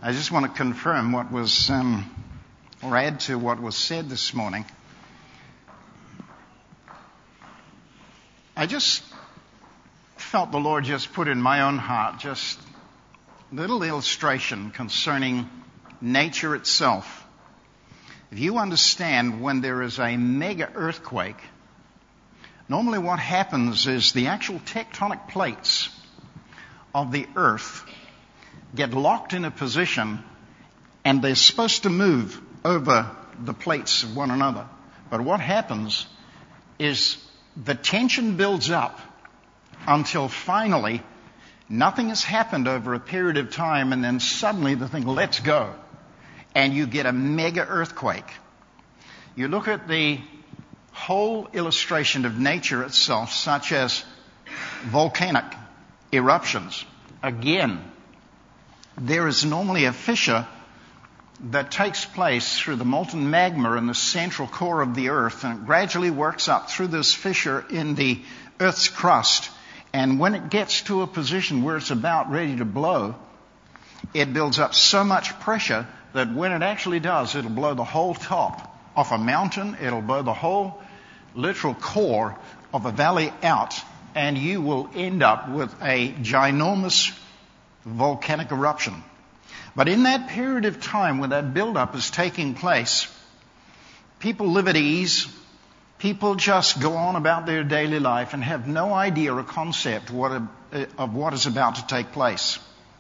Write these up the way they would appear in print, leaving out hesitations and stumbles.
I just want to confirm what was, or add to what was said this morning. I just felt the Lord just put in my own heart just a little illustration concerning nature itself. If you understand, when there is a mega earthquake, normally what happens is the actual tectonic plates of the earth get locked in a position, and they're supposed to move over the plates of one another. But what happens is the tension builds up until finally nothing has happened over a period of time, and then suddenly the thing lets go and you get a mega earthquake. You look at the whole illustration of nature itself, such as volcanic eruptions. Again, there is normally a fissure that takes place through the molten magma in the central core of the earth, and it gradually works up through this fissure in the earth's crust. And when it gets to a position where it's about ready to blow, it builds up so much pressure that when it actually does, it'll blow the whole top off a mountain, it'll blow the whole literal core of a valley out, and you will end up with a ginormous volcanic eruption. But in that period of time when that build-up is taking place, people live at ease. People just go on about their daily life and have no idea or concept of what is about to take place.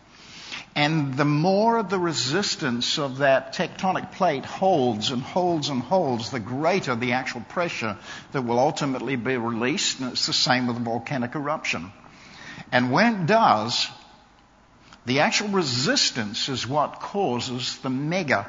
And the more the resistance of that tectonic plate holds and holds and holds, the greater the actual pressure that will ultimately be released. And it's the same with a volcanic eruption. And when it does, the actual resistance is what causes the mega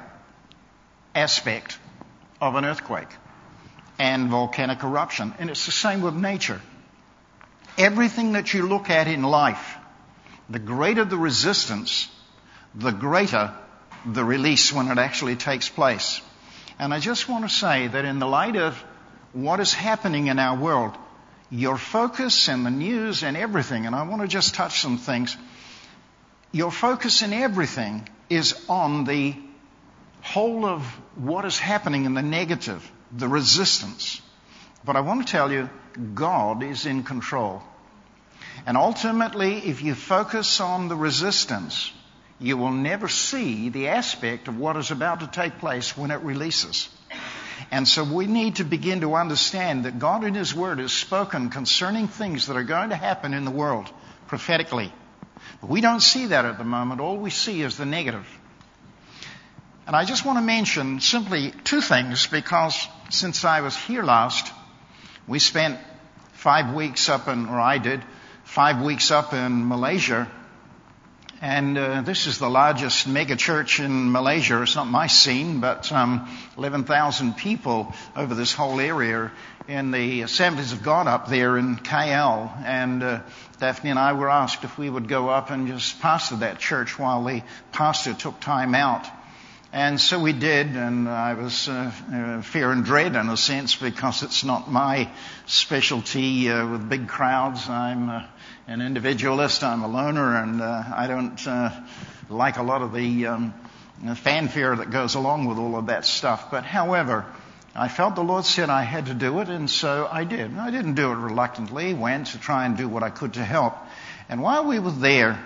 aspect of an earthquake and volcanic eruption. And it's the same with nature. Everything that you look at in life, the greater the resistance, the greater the release when it actually takes place. And I just want to say that in the light of what is happening in our world, your focus and the news and everything, and I want to just touch some things, your focus in everything is on the whole of what is happening in the negative, the resistance. But I want to tell you, God is in control. And ultimately, if you focus on the resistance, you will never see the aspect of what is about to take place when it releases. And so we need to begin to understand that God in His Word has spoken concerning things that are going to happen in the world prophetically. But we don't see that at the moment. All we see is the negative. And I just want to mention simply two things, because since I was here last, we spent 5 weeks up in, or I did, 5 weeks up in Malaysia. And this is the largest mega church in Malaysia. It's not my scene, but 11,000 people over this whole area in the Assemblies of God up there in KL. And Daphne and I were asked if we would go up and just pastor that church while the pastor took time out. And so we did, and I was fear and dread in a sense, because it's not my specialty with big crowds. I'm an individualist, I'm a loner, and I don't like a lot of the fanfare that goes along with all of that stuff. But however, I felt the Lord said I had to do it, and so I did. And I didn't do it reluctantly, went to try and do what I could to help. And while we were there,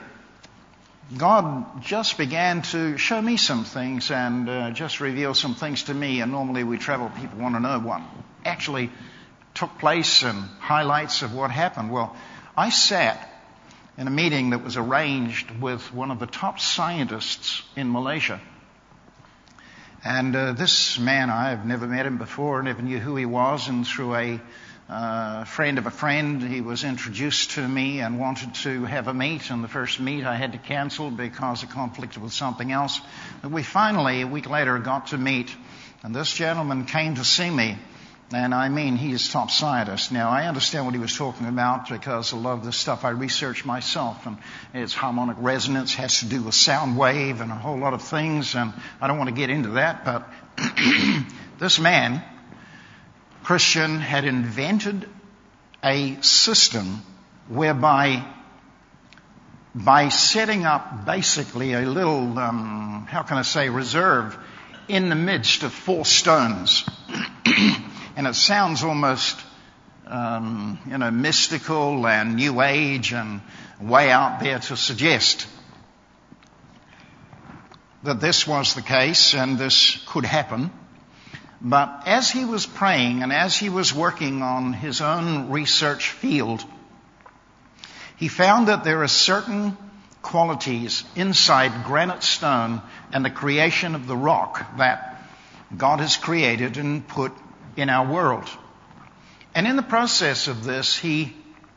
God just began to show me some things and just reveal some things to me. And normally we travel, people want to know what actually took place and highlights of what happened. Well, I sat in a meeting that was arranged with one of the top scientists in Malaysia. And this man, I have never met him before, never knew who he was, and through a friend of a friend, he was introduced to me and wanted to have a meet. And the first meet I had to cancel because it conflicted with something else. But we finally, a week later, got to meet. And this gentleman came to see me. And I mean, he is top scientist. Now, I understand what he was talking about because a lot of this stuff I researched myself. And it's harmonic resonance, has to do with sound wave and a whole lot of things. And I don't want to get into that. But this man, Christian, had invented a system whereby by setting up basically a little, reserve in the midst of 4 stones. And it sounds almost, mystical and New Age and way out there to suggest that this was the case and this could happen. But as he was praying and as he was working on his own research field, he found that there are certain qualities inside granite stone and the creation of the rock that God has created and put in our world. And in the process of this, he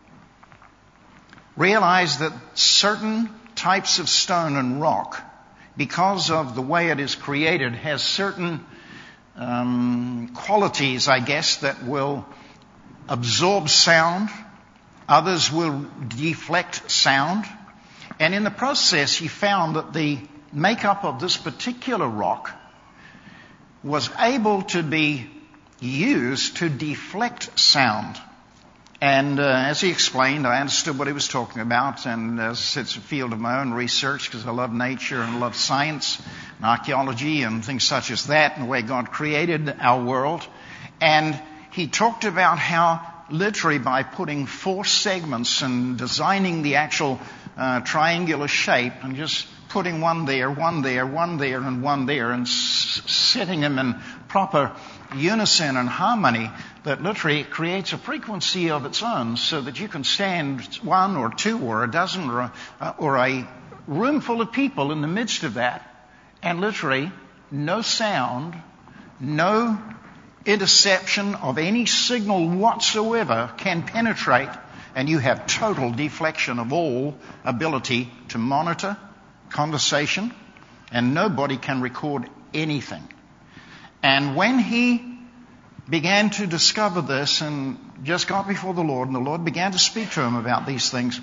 realized that certain types of stone and rock, because of the way it is created, has certain qualities, I guess, that will absorb sound. Others will deflect sound. And in the process, he found that the makeup of this particular rock was able to be used to deflect sound. And as he explained, I understood what he was talking about. And as I said, it's a field of my own research because I love nature and I love science and archaeology and things such as that and the way God created our world. And he talked about how literally by putting 4 segments and designing the actual triangular shape and just putting one there, one there, one there, and one there, and setting them in proper unison and harmony, that literally creates a frequency of its own so that you can stand 1 or 2 or a dozen or a room full of people in the midst of that, and literally no sound, no interception of any signal whatsoever can penetrate, and you have total deflection of all ability to monitor conversation, and nobody can record anything. And when he began to discover this and just got before the Lord, and the Lord began to speak to him about these things,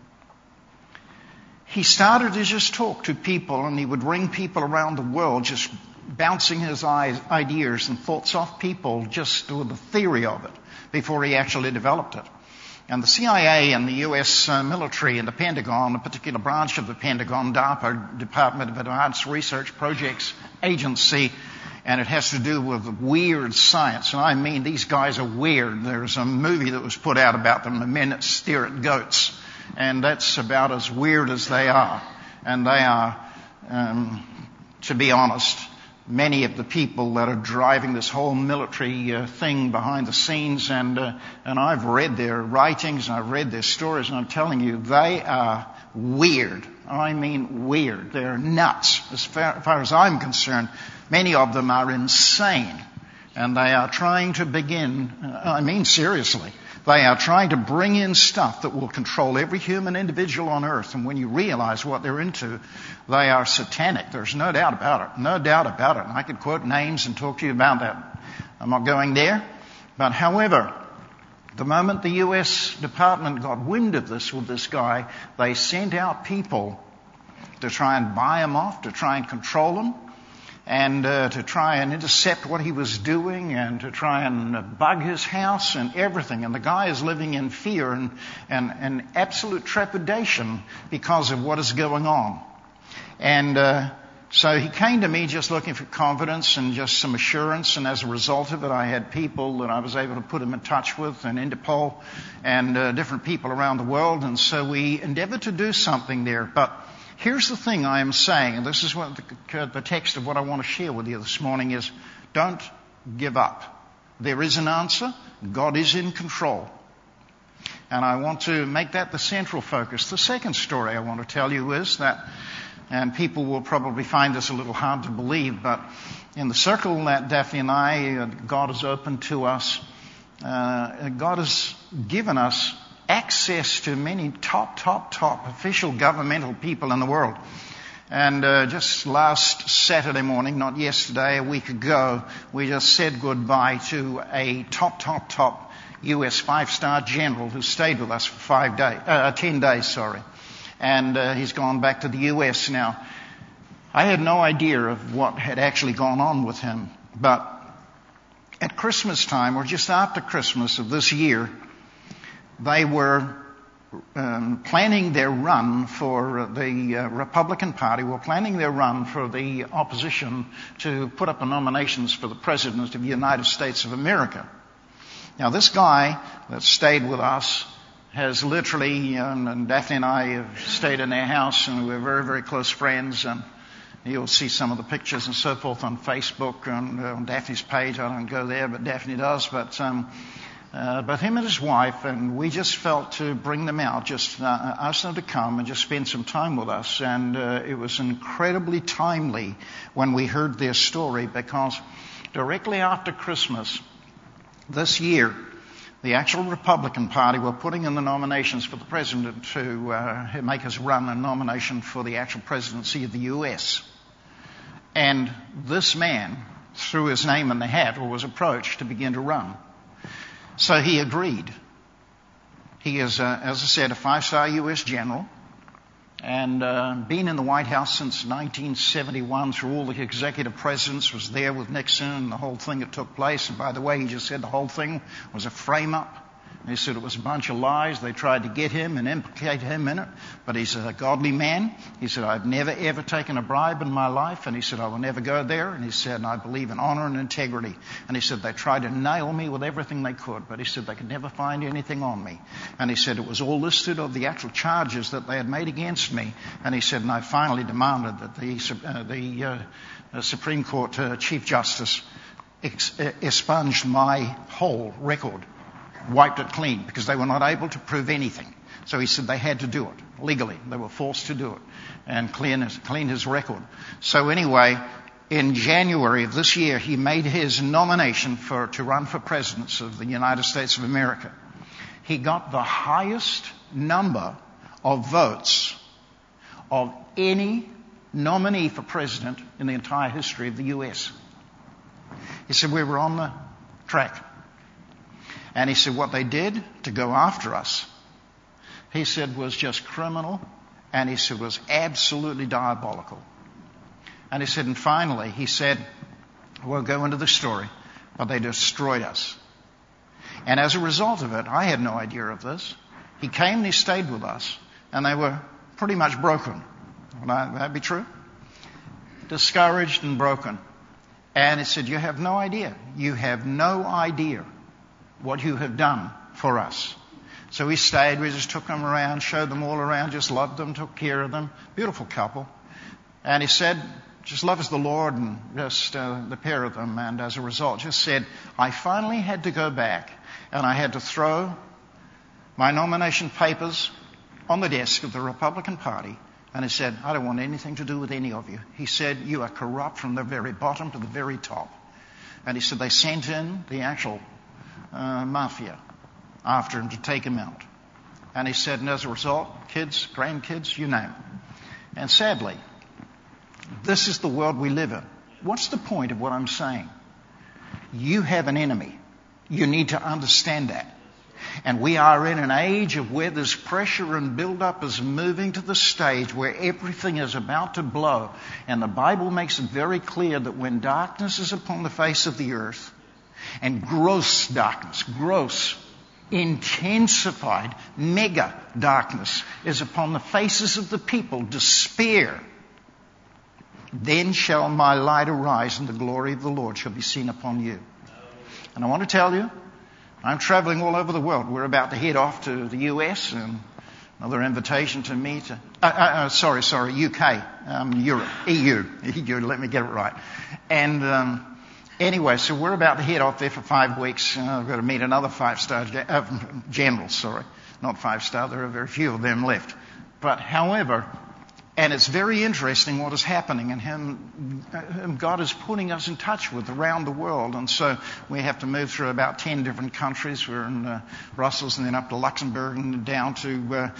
he started to just talk to people, and he would ring people around the world, just bouncing his ideas and thoughts off people just with the theory of it before he actually developed it. And the CIA and the U.S. military and the Pentagon, a particular branch of the Pentagon, DARPA, Department of Advanced Research Projects Agency, and it has to do with weird science. And I mean, these guys are weird. There's a movie that was put out about them, The Men That Stare at Goats, and that's about as weird as they are. And they are, to be honest, many of the people that are driving this whole military thing behind the scenes, and I've read their writings and I've read their stories, and I'm telling you, they are weird. I mean weird. They're nuts. As far as I'm concerned, many of them are insane, and they are trying to seriously, they are trying to bring in stuff that will control every human individual on earth. And when you realize what they're into, they are satanic. There's no doubt about it. No doubt about it. And I could quote names and talk to you about that. I'm not going there. But however, the moment the U.S. Department got wind of this with this guy, they sent out people to try and buy him off, to try and control him, and to try and intercept what he was doing, and to try and bug his house and everything. And the guy is living in fear and absolute trepidation because of what is going on. And so he came to me just looking for confidence and just some assurance, and as a result of it, I had people that I was able to put him in touch with, and Interpol, and different people around the world. And so we endeavored to do something there. But here's the thing I am saying, and this is what the text of what I want to share with you this morning is: don't give up. There is an answer. God is in control. And I want to make that the central focus. The second story I want to tell you is that, and people will probably find this a little hard to believe, but in the circle that Daphne and I, God has opened to us, God has given us access to many top official governmental people in the world. And just last Saturday morning, not yesterday, a week ago, we just said goodbye to a top U.S. 5-star general who stayed with us for 10 days. And he's gone back to the U.S. now. I had no idea of what had actually gone on with him. But at Christmas time, or just after Christmas of this year, they were planning their run for the Republican Party, were planning their run for the opposition to put up nominations for the President of the United States of America. Now, this guy that stayed with us has literally, and Daphne and I have stayed in their house, and we're very, very close friends, and you'll see some of the pictures and so forth on Facebook and on Daphne's page. I don't go there, but Daphne does. But him and his wife, and we just felt to bring them out, just ask them to come and just spend some time with us. And it was incredibly timely when we heard their story, because directly after Christmas this year, the actual Republican Party were putting in the nominations for the president to make us run a nomination for the actual presidency of the U.S. And this man threw his name in the hat, or was approached to begin to run. So he agreed. He is, as I said, a 5-star U.S. general, and been in the White House since 1971 through all the executive presidents, was there with Nixon and the whole thing that took place. And by the way, he just said the whole thing was a frame-up. He said it was a bunch of lies. They tried to get him and implicate him in it. But he's a godly man. He said, I've never, ever taken a bribe in my life. And he said, I will never go there. And he said, and I believe in honor and integrity. And he said, they tried to nail me with everything they could. But he said, they could never find anything on me. And he said, it was all listed of the actual charges that they had made against me. And he said, and I finally demanded that the Supreme Court Chief Justice expunged my whole record, wiped it clean, because they were not able to prove anything. So he said they had to do it legally. They were forced to do it and clean his record. So anyway, in January of this year, he made his nomination to run for president of the United States of America. He got the highest number of votes of any nominee for president in the entire history of the U.S. He said we were on the track. And he said what they did to go after us, he said, was just criminal, and he said was absolutely diabolical. And he said, and finally, he said, we'll go into the story, but they destroyed us. And as a result of it, I had no idea of this. He came and he stayed with us, and they were pretty much broken. Would that be true? Discouraged and broken. And he said, you have no idea. You have no idea what you have done for us. So we stayed, we just took them around, showed them all around, just loved them, took care of them. Beautiful couple. And he said, just love as the Lord, and just the pair of them. And as a result, just said, I finally had to go back and I had to throw my nomination papers on the desk of the Republican Party. And he said, I don't want anything to do with any of you. He said, you are corrupt from the very bottom to the very top. And he said, they sent in the actual mafia after him to take him out. And he said, and as a result, kids, grandkids, you name it. And sadly, this is the world we live in. What's the point of what I'm saying? You have an enemy. You need to understand that. And we are in an age of where this pressure and build-up is moving to the stage where everything is about to blow. And the Bible makes it very clear that when darkness is upon the face of the earth, and gross darkness, gross, intensified, mega darkness is upon the faces of the people, despair, then shall my light arise and the glory of the Lord shall be seen upon you. And I want to tell you, I'm traveling all over the world. We're about to head off to the US, and another invitation to me to, UK, Europe, EU, let me get it right. And anyway, so we're about to head off there for 5 weeks. I've got to meet another 5-star generals, not 5-star, there are very few of them left. But however, and it's very interesting what is happening, and God is putting us in touch with around the world. And so we have to move through about 10 different countries. We're in Brussels, and then up to Luxembourg, and down to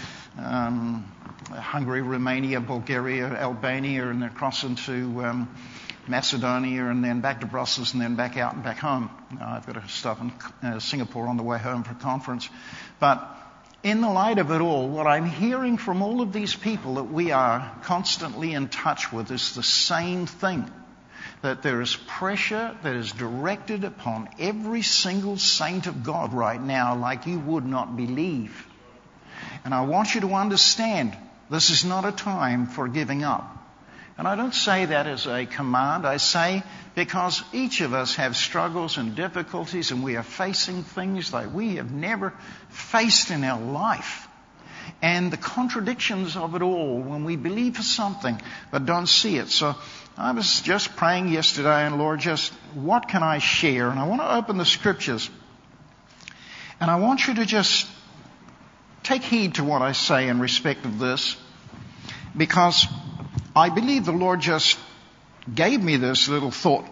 Hungary, Romania, Bulgaria, Albania, and then across into Macedonia, and then back to Brussels, and then back out and back home. I've got to stop in Singapore on the way home for a conference. But in the light of it all, what I'm hearing from all of these people that we are constantly in touch with is the same thing. That there is pressure that is directed upon every single saint of God right now like you would not believe. And I want you to understand, this is not a time for giving up. And I don't say that as a command. I say because each of us have struggles and difficulties, and we are facing things like we have never faced in our life. And the contradictions of it all when we believe for something but don't see it. So I was just praying yesterday, and Lord, just what can I share? And I want to open the scriptures. And I want you to just take heed to what I say in respect of this, because I believe the Lord just gave me this little thought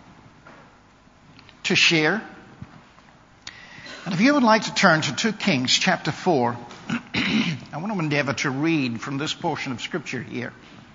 to share. And if you would like to turn to 2 Kings chapter 4, I want to endeavor to read from this portion of Scripture here.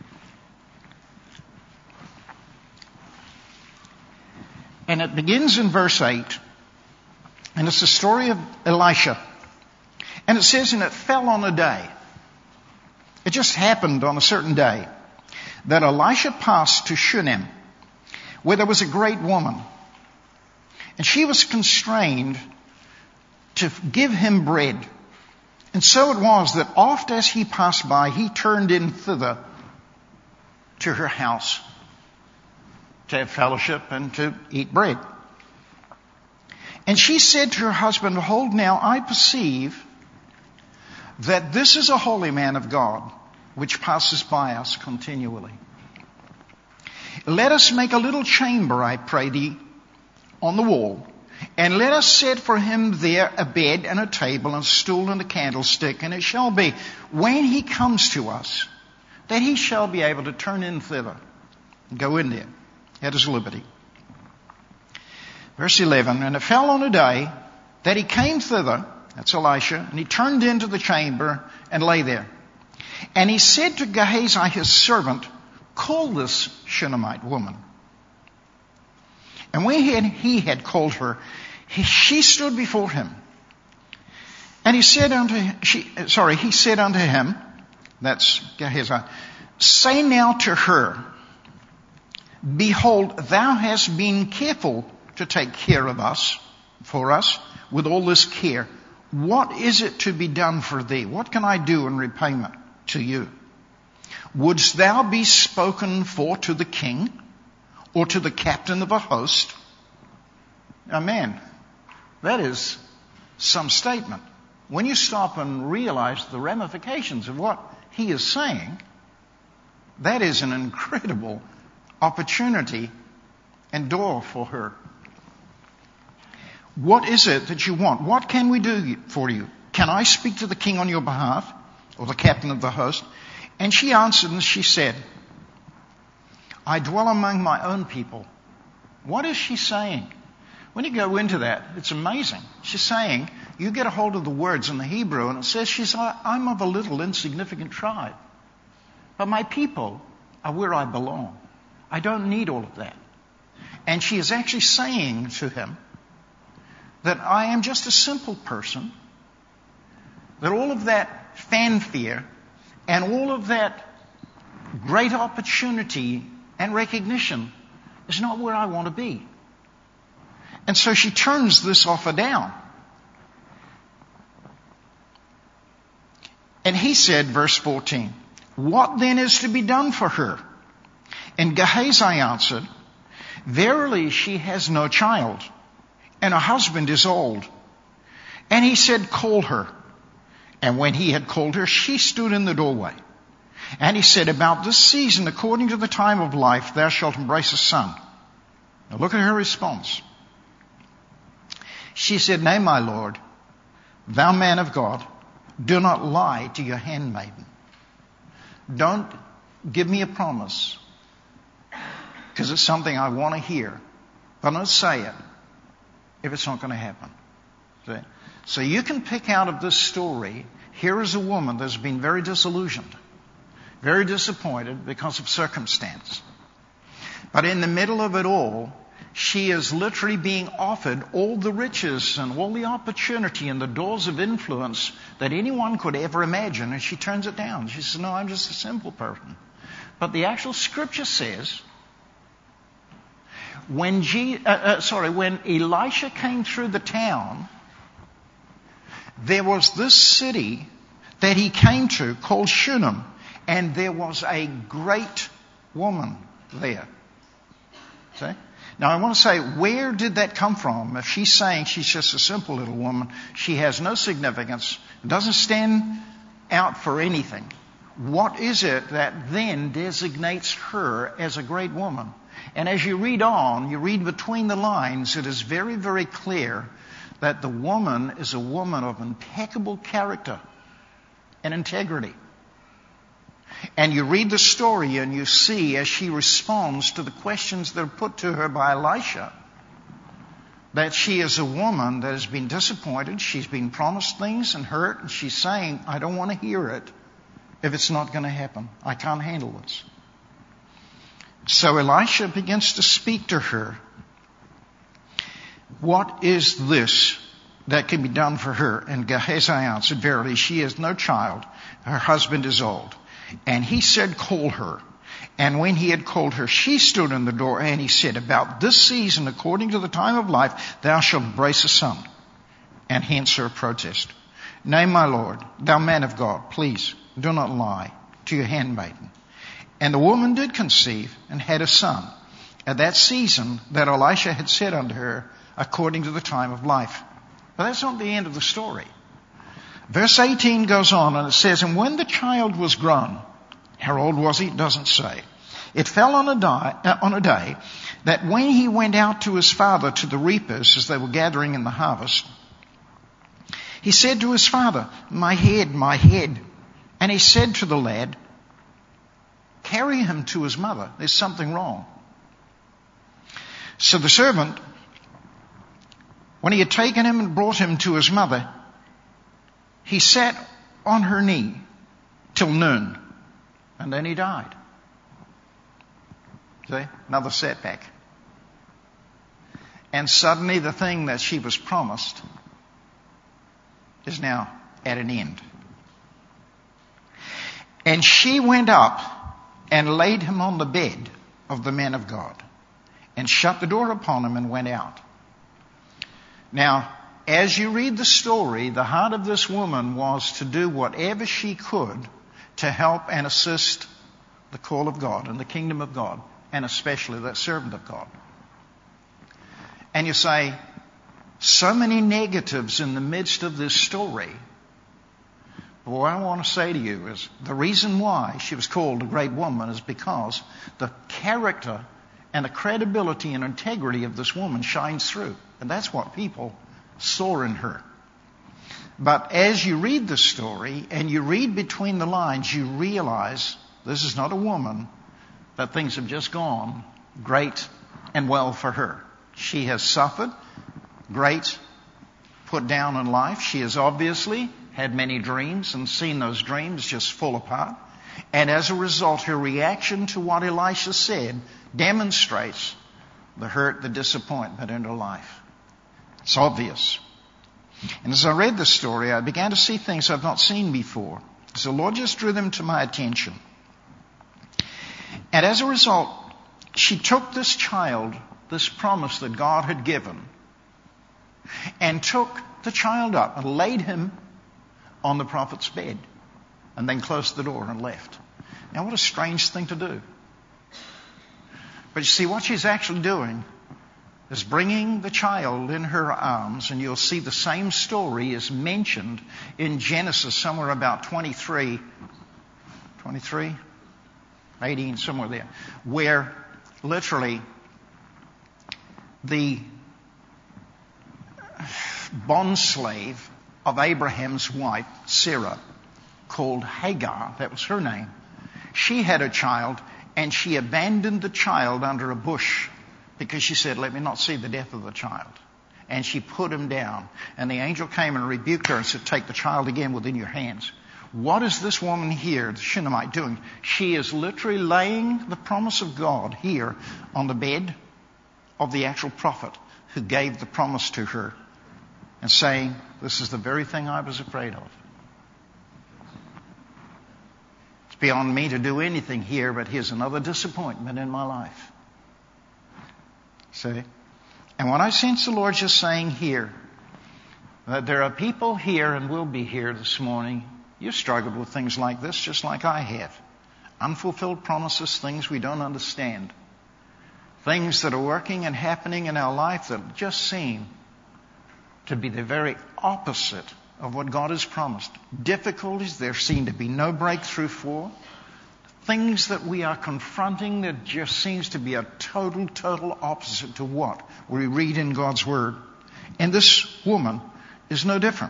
And it begins in verse 8, and it's the story of Elisha. And it says, and it fell on a day. It just happened on a certain day that Elisha passed to Shunem, where there was a great woman. And she was constrained to give him bread. And so it was that oft as he passed by, he turned in thither to her house to have fellowship and to eat bread. And she said to her husband, behold, now I perceive that this is a holy man of God, which passes by us continually. Let us make a little chamber, I pray thee, on the wall, and let us set for him there a bed and a table and a stool and a candlestick, and it shall be, when he comes to us, that he shall be able to turn in thither, and go in there at his liberty. Verse 11, and it fell on a day that he came thither, that's Elisha, and he turned into the chamber and lay there. And he said to Gehazi his servant, call this Shunammite woman. And when he had called her, she stood before him. And he said unto him, that's Gehazi, say now to her, behold, thou hast been careful to take care of us, for us, with all this care. What is it to be done for thee? What can I do in repayment to you? Wouldst thou be spoken for to the king or to the captain of a host? Now, man, that is some statement. When you stop and realize the ramifications of what he is saying, that is an incredible opportunity and door for her. What is it that you want? What can we do for you? Can I speak to the king on your behalf, or the captain of the host? And she answered and she said, I dwell among my own people. What is she saying? When you go into that, it's amazing. She's saying, you get a hold of the words in the Hebrew, and it says I'm of a little insignificant tribe. But my people are where I belong. I don't need all of that. And she is actually saying to him that I am just a simple person, that all of that fanfare and all of that great opportunity and recognition is not where I want to be. And so she turns this offer down. And he said, verse 14, what then is to be done for her? And Gehazi answered, verily she has no child, and her husband is old. And he said, call her. And when he had called her, she stood in the doorway. And he said, about this season, according to the time of life, thou shalt embrace a son. Now look at her response. She said, nay, my Lord, thou man of God, do not lie to your handmaiden. Don't give me a promise, because it's something I want to hear. But don't say it if it's not going to happen. See? So you can pick out of this story, here is a woman that's been very disillusioned, very disappointed because of circumstance. But in the middle of it all, she is literally being offered all the riches and all the opportunity and the doors of influence that anyone could ever imagine, and she turns it down. She says, no, I'm just a simple person. But the actual scripture says, when Elisha came through the town, there was this city that he came to called Shunem, and there was a great woman there. See? Now I want to say, where did that come from? If she's saying she's just a simple little woman, she has no significance, doesn't stand out for anything. What is it that then designates her as a great woman? And as you read on, you read between the lines, it is very, very clear that the woman is a woman of impeccable character and integrity. And you read the story and you see as she responds to the questions that are put to her by Elisha, that she is a woman that has been disappointed. She's been promised things and hurt, and she's saying, I don't want to hear it if it's not going to happen. I can't handle this. So Elisha begins to speak to her. What is this that can be done for her? And Gehazi answered, verily, she has no child. Her husband is old. And he said, call her. And when he had called her, she stood in the door, and he said, about this season, according to the time of life, thou shalt embrace a son. And hence her protest. Nay, my Lord, thou man of God, please do not lie to your handmaiden. And the woman did conceive and had a son at that season that Elisha had said unto her, according to the time of life. But that's not the end of the story. Verse 18 goes on and it says, and when the child was grown, how old was he? It doesn't say. It fell on a day that when he went out to his father to the reapers as they were gathering in the harvest, he said to his father, my head, my head. And he said to the lad, carry him to his mother. There's something wrong. So the servant, when he had taken him and brought him to his mother, he sat on her knee till noon, and then he died. See? Another setback. And suddenly the thing that she was promised is now at an end. And she went up and laid him on the bed of the men of God, and shut the door upon him and went out. Now, as you read the story, the heart of this woman was to do whatever she could to help and assist the call of God and the kingdom of God, and especially that servant of God. And you say, so many negatives in the midst of this story. But what I want to say to you is the reason why she was called a great woman is because the character and the credibility and integrity of this woman shines through. And that's what people saw in her. But as you read the story and you read between the lines, you realize this is not a woman that things have just gone great and well for her. She has suffered great put down in life. She has obviously had many dreams and seen those dreams just fall apart. And as a result, her reaction to what Elisha said demonstrates the hurt, the disappointment in her life. It's obvious. And as I read the story, I began to see things I've not seen before. So the Lord just drew them to my attention. And as a result, she took this child, this promise that God had given, and took the child up and laid him on the prophet's bed, and then closed the door and left. Now, what a strange thing to do. But you see, what she's actually doing is bringing the child in her arms, and you'll see the same story is mentioned in Genesis somewhere about 23, 18, somewhere there, where literally the bondslave of Abraham's wife, Sarah, called Hagar, that was her name, she had a child, and she abandoned the child under a bush because she said, let me not see the death of the child. And she put him down. And the angel came and rebuked her and said, take the child again within your hands. What is this woman here, the Shunammite, doing? She is literally laying the promise of God here on the bed of the actual prophet who gave the promise to her, and saying, this is the very thing I was afraid of. It's beyond me to do anything here, but here's another disappointment in my life. See? And what I sense the Lord just saying here, that there are people here and will be here this morning You've struggled with things like this just like I have. Unfulfilled promises, things we don't understand. Things that are working and happening in our life that just seem to be the very opposite of what God has promised. Difficulties there seem to be no breakthrough for. Things that we are confronting that just seems to be a total opposite to what we read in God's Word. And this woman is no different.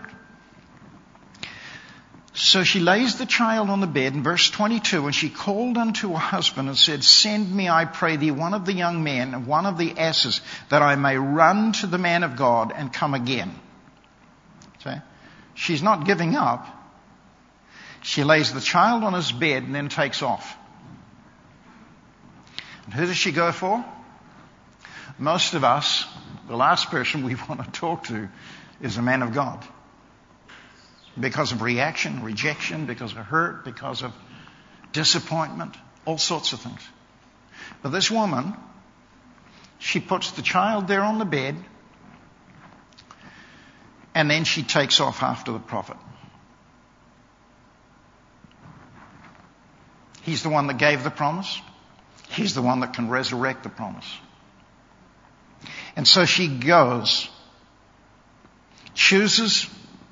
So she lays the child on the bed in verse 22, and she called unto her husband and said, Send me, I pray thee, one of the young men and one of the asses, that I may run to the man of God and come again. See? She's not giving up. She lays the child on his bed and then takes off. And who does she go for? Most of us, the last person we want to talk to is a man of God. Because of reaction, rejection, because of hurt, because of disappointment, all sorts of things. But this woman, she puts the child there on the bed, and then she takes off after the prophet. He's the one that gave the promise. He's the one that can resurrect the promise. And so she goes, chooses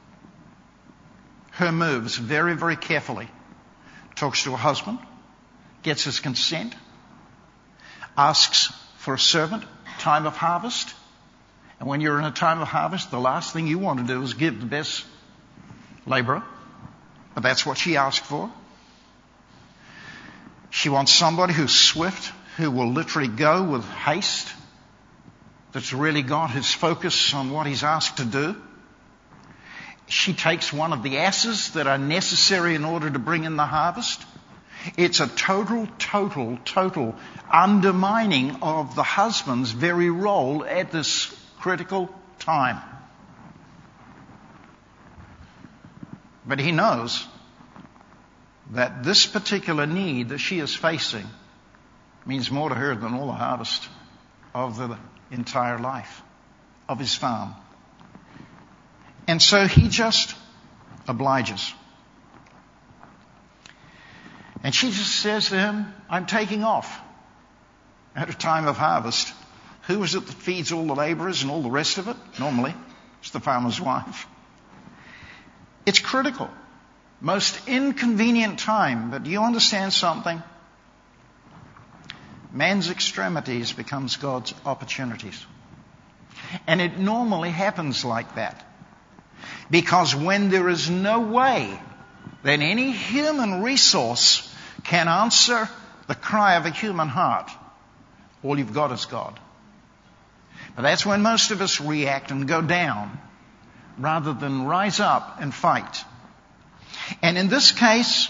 her moves very, very carefully. Talks to her husband, gets his consent, asks for a servant, time of harvest. And when you're in a time of harvest, the last thing you want to do is give the best laborer. But that's what she asked for. She wants somebody who's swift, who will literally go with haste, that's really got his focus on what he's asked to do. She takes one of the asses that are necessary in order to bring in the harvest. It's a total undermining of the husband's very role at this critical time. But he knows that this particular need that she is facing means more to her than all the harvest of the entire life of his farm. And so he just obliges. And she just says to him, I'm taking off at a time of harvest. Who is it that feeds all the laborers and all the rest of it? Normally, it's the farmer's wife. It's critical. Most inconvenient time. But do you understand something? Man's extremities becomes God's opportunities. And it normally happens like that. Because when there is no way that any human resource can answer the cry of a human heart, all you've got is God. But that's when most of us react and go down rather than rise up and fight. And in this case,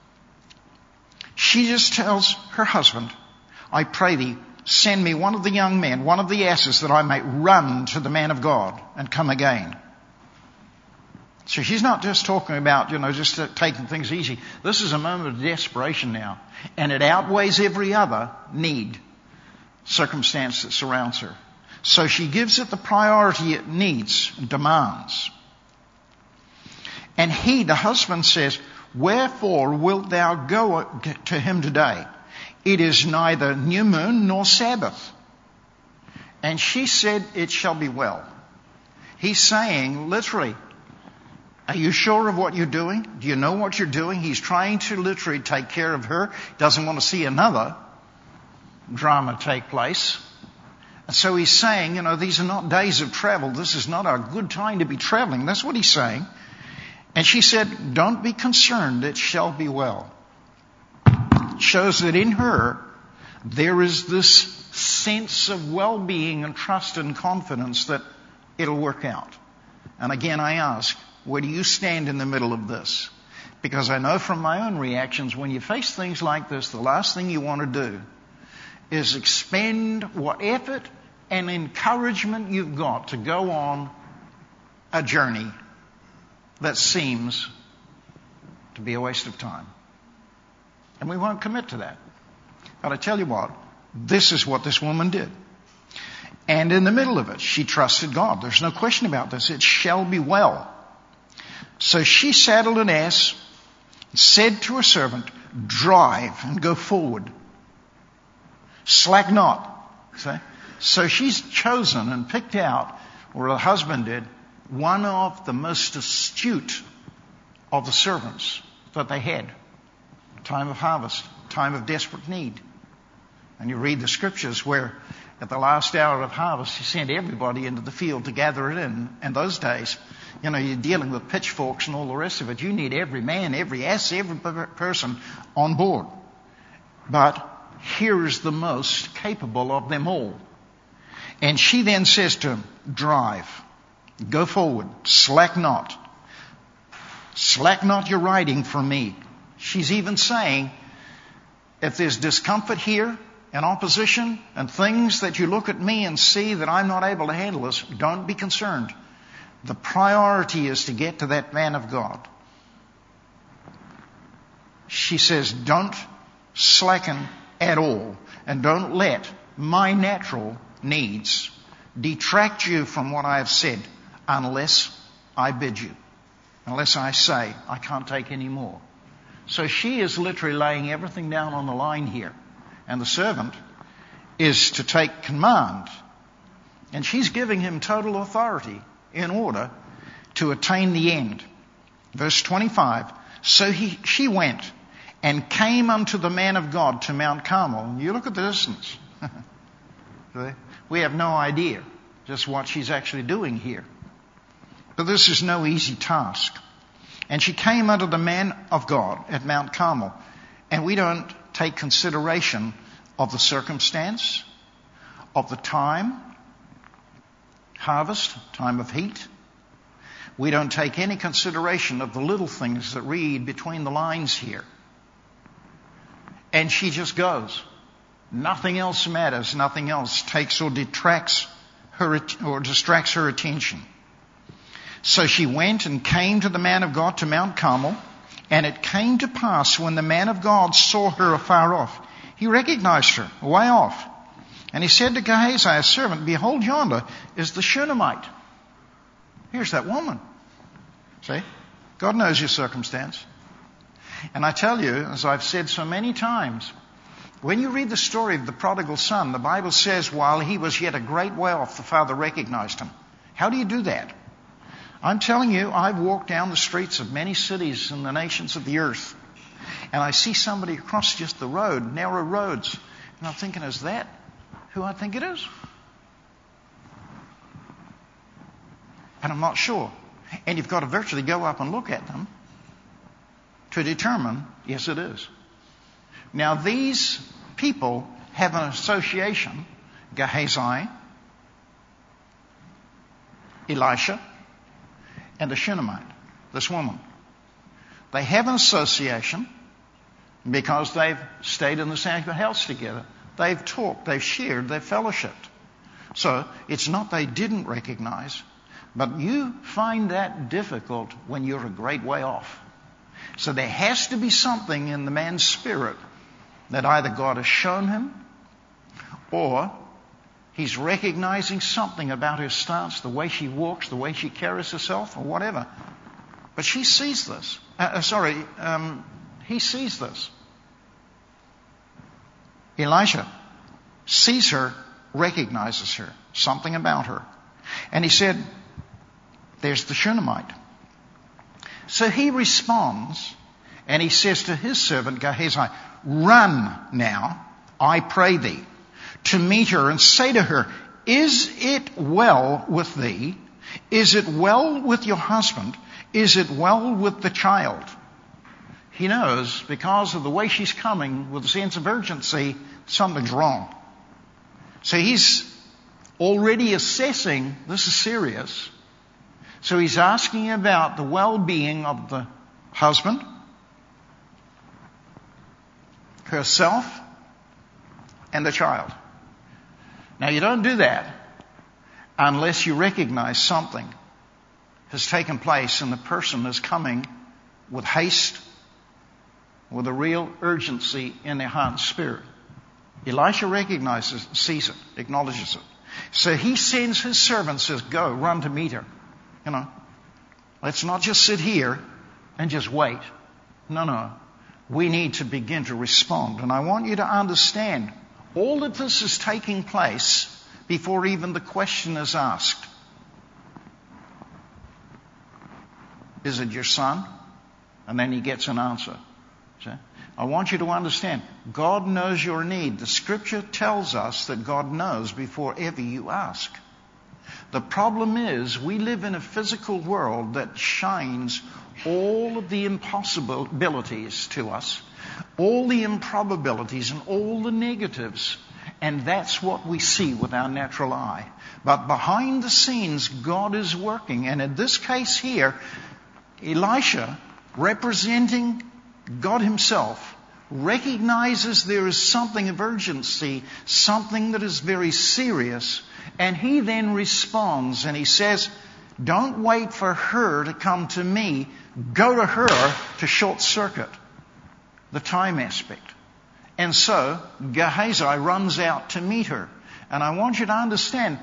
she just tells her husband, I pray thee, send me one of the young men, one of the asses, that I may run to the man of God and come again. So she's not just talking about, just taking things easy. This is a moment of desperation now. And it outweighs every other need, circumstance that surrounds her. So she gives it the priority it needs and demands. And he, the husband, says, Wherefore wilt thou go to him today? It is neither new moon nor Sabbath. And she said, It shall be well. He's saying, literally, are you sure of what you're doing? Do you know what you're doing? He's trying to literally take care of her. Doesn't want to see another drama take place. And so he's saying, these are not days of travel. This is not a good time to be traveling. That's what he's saying. And she said, don't be concerned. It shall be well. It shows that in her, there is this sense of well-being and trust and confidence that it'll work out. And again, I ask, where do you stand in the middle of this? Because I know from my own reactions, when you face things like this, the last thing you want to do is expend what effort and encouragement you've got to go on a journey that seems to be a waste of time. And we won't commit to that. But I tell you what, this is what this woman did. And in the middle of it, she trusted God. There's no question about this. It shall be well. So she saddled an ass, said to her servant, drive and go forward. Slack not. See? So she's chosen and picked out, or her husband did, one of the most astute of the servants that they had. Time of harvest, time of desperate need. And you read the scriptures where at the last hour of harvest, he sent everybody into the field to gather it in. And those days, you're dealing with pitchforks and all the rest of it. You need every man, every ass, every person on board. But here is the most capable of them all. And she then says to him, drive, go forward, slack not. Slack not your riding for me. She's even saying, if there's discomfort here and opposition and things that you look at me and see that I'm not able to handle this, don't be concerned. The priority is to get to that man of God. She says, don't slacken at all, and don't let my natural needs detract you from what I have said unless I bid you, unless I say I can't take any more. So she is literally laying everything down on the line here, and the servant is to take command, and she's giving him total authority in order to attain the end. Verse 25, so she went and came unto the man of God to Mount Carmel. You look at the distance. We have no idea just what she's actually doing here. But this is no easy task. And she came unto the man of God at Mount Carmel. And we don't take consideration of the circumstance, of the time, harvest, time of heat. We don't take any consideration of the little things that read between the lines here. And she just goes. Nothing else matters. Nothing else takes or detracts her or distracts her attention. So she went and came to the man of God to Mount Carmel. And it came to pass when the man of God saw her afar off, he recognized her away off. And he said to Gehazi, his servant, behold, yonder is the Shunammite. Here's that woman. See? God knows your circumstance. And I tell you, as I've said so many times, when you read the story of the prodigal son, the Bible says while he was yet a great way off, the father recognized him. How do you do that? I'm telling you, I've walked down the streets of many cities in the nations of the earth, and I see somebody across just the road, narrow roads, and I'm thinking, is that who I think it is? And I'm not sure. And you've got to virtually go up and look at them to determine, yes, it is. Now, these people have an association, Gehazi, Elisha, and the Shunammite, this woman. They have an association because they've stayed in the same house together. They've talked, they've shared, they've fellowshipped. So it's not they didn't recognize, but you find that difficult when you're a great way off. So there has to be something in the man's spirit that either God has shown him or he's recognizing something about her stance, the way she walks, the way she carries herself, or whatever. But she sees this. He sees this. Elisha sees her, recognizes her, something about her. And he said, there's the Shunammite. So he responds and he says to his servant Gehazi, run now, I pray thee, to meet her and say to her, is it well with thee? Is it well with your husband? Is it well with the child? He knows because of the way she's coming with a sense of urgency, something's wrong. So he's already assessing this is serious. So he's asking about the well-being of the husband, herself, and the child. Now you don't do that unless you recognize something has taken place and the person is coming with haste, with a real urgency in their heart and spirit. Elisha recognizes, sees it, acknowledges it. So he sends his servant, says, go, run to meet her. Let's not just sit here and just wait. No. We need to begin to respond. And I want you to understand, all of this is taking place before even the question is asked. Is it your son? And then he gets an answer. See? I want you to understand, God knows your need. The Scripture tells us that God knows before ever you ask. The problem is, we live in a physical world that shines all of the impossibilities to us, all the improbabilities and all the negatives. And that's what we see with our natural eye. But behind the scenes, God is working. And in this case here, Elisha, representing God himself, recognizes there is something of urgency, something that is very serious, and he then responds and he says, don't wait for her to come to me, go to her to short circuit the time aspect. And so Gehazi runs out to meet her. And I want you to understand,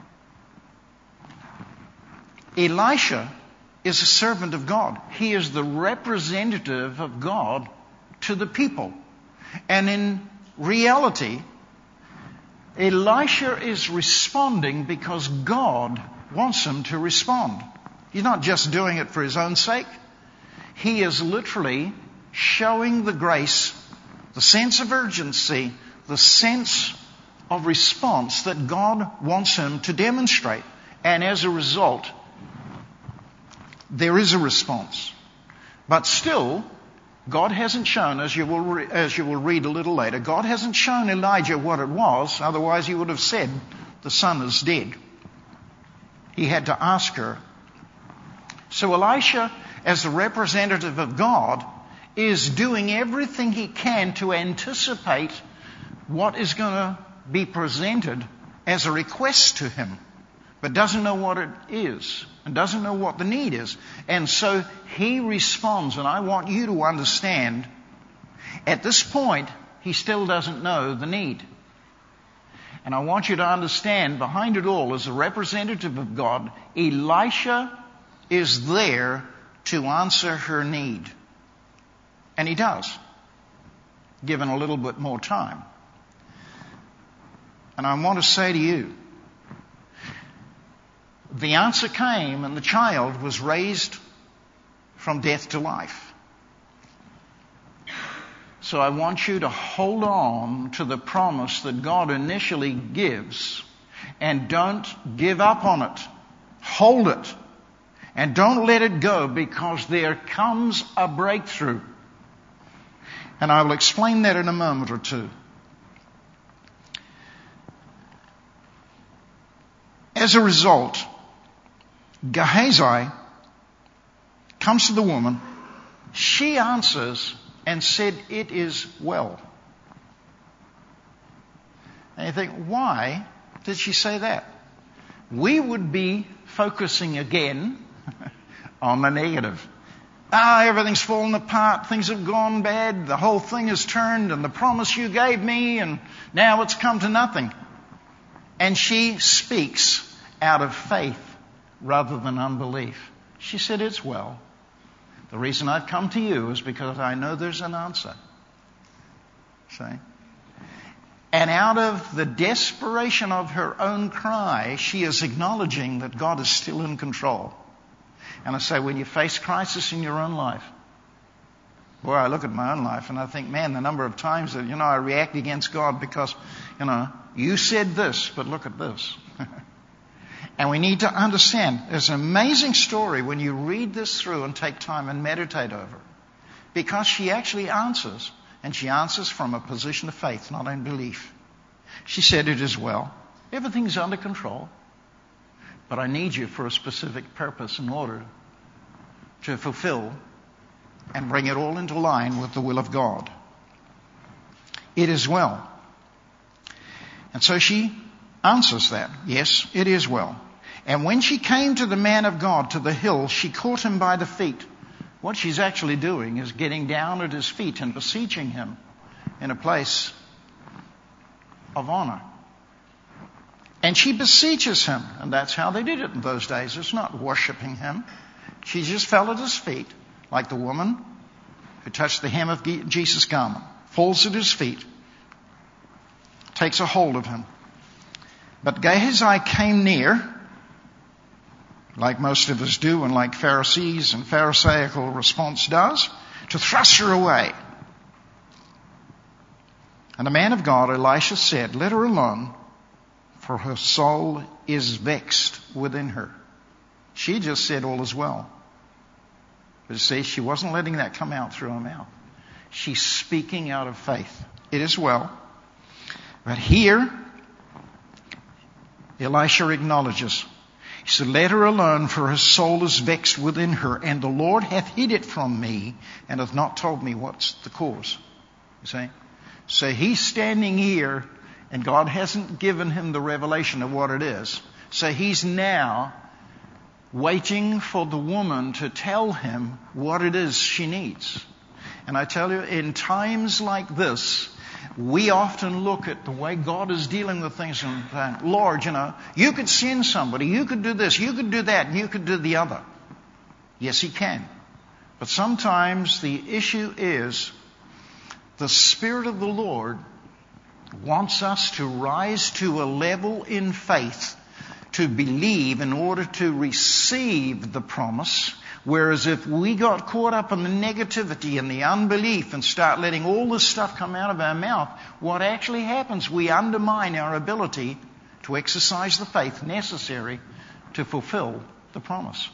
Elisha is a servant of God. He is the representative of God to the people. And in reality, Elisha is responding because God wants him to respond. He's not just doing it for his own sake. He is literally showing the grace, the sense of urgency, the sense of response that God wants him to demonstrate. And as a result, there is a response. But still, God hasn't shown, as you will read a little later, God hasn't shown Elijah what it was, otherwise he would have said, the son is dead. He had to ask her. So Elisha, as the representative of God, is doing everything he can to anticipate what is going to be presented as a request to him, but doesn't know what it is and doesn't know what the need is. And so he responds, and I want you to understand, at this point, he still doesn't know the need. And I want you to understand, behind it all, as a representative of God, Elisha is there to answer her need. And he does, given a little bit more time. And I want to say to you, the answer came and the child was raised from death to life. So I want you to hold on to the promise that God initially gives and don't give up on it. Hold it and don't let it go, because there comes a breakthrough. And I will explain that in a moment or two. As a result, Gehazi comes to the woman. She answers and said, "It is well." And you think, why did she say that? We would be focusing again on the negative. Everything's fallen apart, things have gone bad, the whole thing has turned, and the promise you gave me, and now it's come to nothing. And she speaks out of faith rather than unbelief. She said, "It's well. The reason I've come to you is because I know there's an answer." See? And out of the desperation of her own cry, she is acknowledging that God is still in control. And I say, when you face crisis in your own life, boy, I look at my own life and I think, man, the number of times that, I react against God because, you said this, but look at this. And we need to understand, there's an amazing story when you read this through and take time and meditate over it. Because she actually answers, and she answers from a position of faith, not unbelief. She said, "It is well. Everything's under control. But I need you for a specific purpose in order to fulfill and bring it all into line with the will of God. It is well." And so she answers that. Yes, it is well. And when she came to the man of God, to the hill, she caught him by the feet. What she's actually doing is getting down at his feet and beseeching him in a place of honor. And she beseeches him. And that's how they did it in those days. It's not worshiping him. She just fell at his feet, like the woman who touched the hem of Jesus' garment, falls at his feet, takes a hold of him. But Gehazi came near, like most of us do and like Pharisees and Pharisaical response does, to thrust her away. And the man of God, Elisha, said, "Let her alone, for her soul is vexed within her." She just said all is well. But you see, she wasn't letting that come out through her mouth. She's speaking out of faith. It is well. But here, Elisha acknowledges. He said, "Let her alone, for her soul is vexed within her, and the Lord hath hid it from me, and hath not told me what's the cause." You see? So he's standing here, and God hasn't given him the revelation of what it is. So he's now waiting for the woman to tell him what it is she needs. And I tell you, in times like this, we often look at the way God is dealing with things and think, "Lord, you could send somebody, you could do this, you could do that, and you could do the other." Yes, He can. But sometimes the issue is the Spirit of the Lord wants us to rise to a level in faith to believe in order to receive the promise. Whereas if we got caught up in the negativity and the unbelief and start letting all this stuff come out of our mouth, what actually happens, we undermine our ability to exercise the faith necessary to fulfill the promise.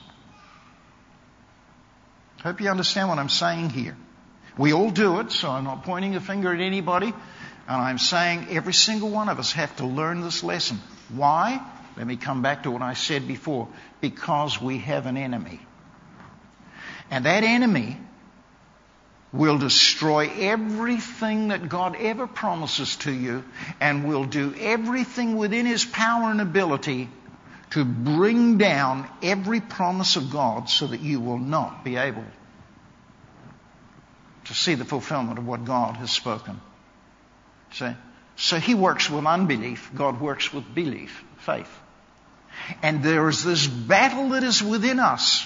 Hope you understand what I'm saying here. We all do it, so I'm not pointing a finger at anybody. And I'm saying every single one of us have to learn this lesson. Why? Let me come back to what I said before. Because we have an enemy. And that enemy will destroy everything that God ever promises to you, and will do everything within His power and ability to bring down every promise of God so that you will not be able to see the fulfillment of what God has spoken. See? So He works with unbelief. God works with belief, faith. And there is this battle that is within us.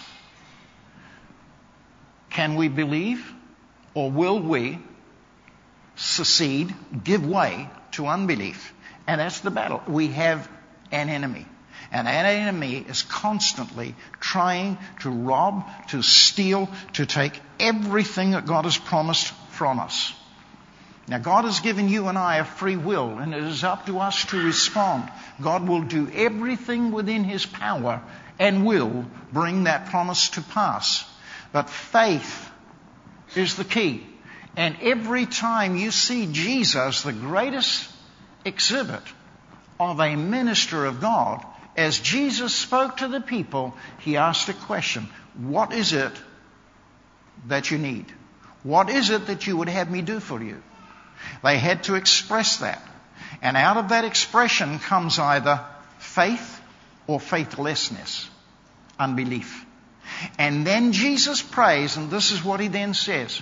Can we believe, or will we secede, give way to unbelief? And that's the battle. We have an enemy. And that enemy is constantly trying to rob, to steal, to take everything that God has promised from us. Now, God has given you and I a free will, and it is up to us to respond. God will do everything within His power and will bring that promise to pass. But faith is the key. And every time you see Jesus, the greatest exhibit of a minister of God, as Jesus spoke to the people, He asked a question. What is it that you need? What is it that you would have me do for you? They had to express that. And out of that expression comes either faith or faithlessness, unbelief. And then Jesus prays, and this is what He then says.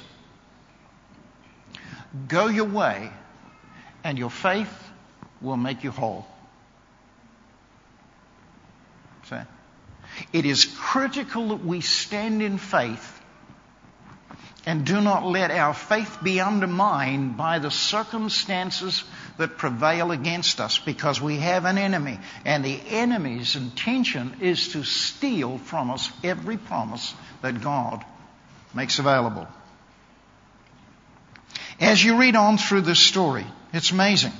Go your way, and your faith will make you whole. See? It is critical that we stand in faith and do not let our faith be undermined by the circumstances that prevail against us, because we have an enemy. And the enemy's intention is to steal from us every promise that God makes available. As you read on through this story, it's amazing.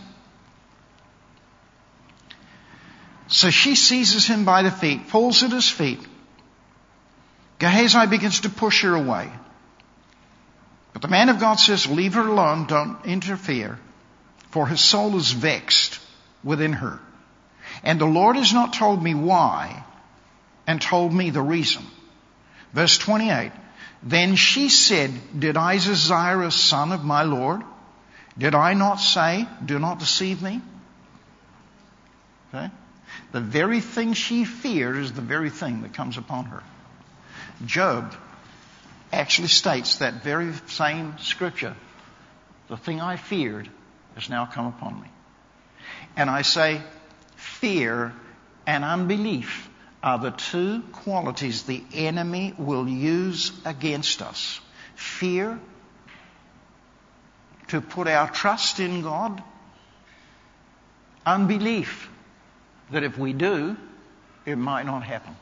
So she seizes him by the feet, falls at his feet. Gehazi begins to push her away. But the man of God says, leave her alone, don't interfere, for her soul is vexed within her. And the Lord has not told me why, and told me the reason. Verse 28, then she said, did I desire a son of my Lord? Did I not say, do not deceive me? Okay? The very thing she feared is the very thing that comes upon her. Job actually states that very same scripture. The thing I feared has now come upon me. And I say, fear and unbelief are the two qualities the enemy will use against us. Fear to put our trust in God? Unbelief that if we do, it might not happen.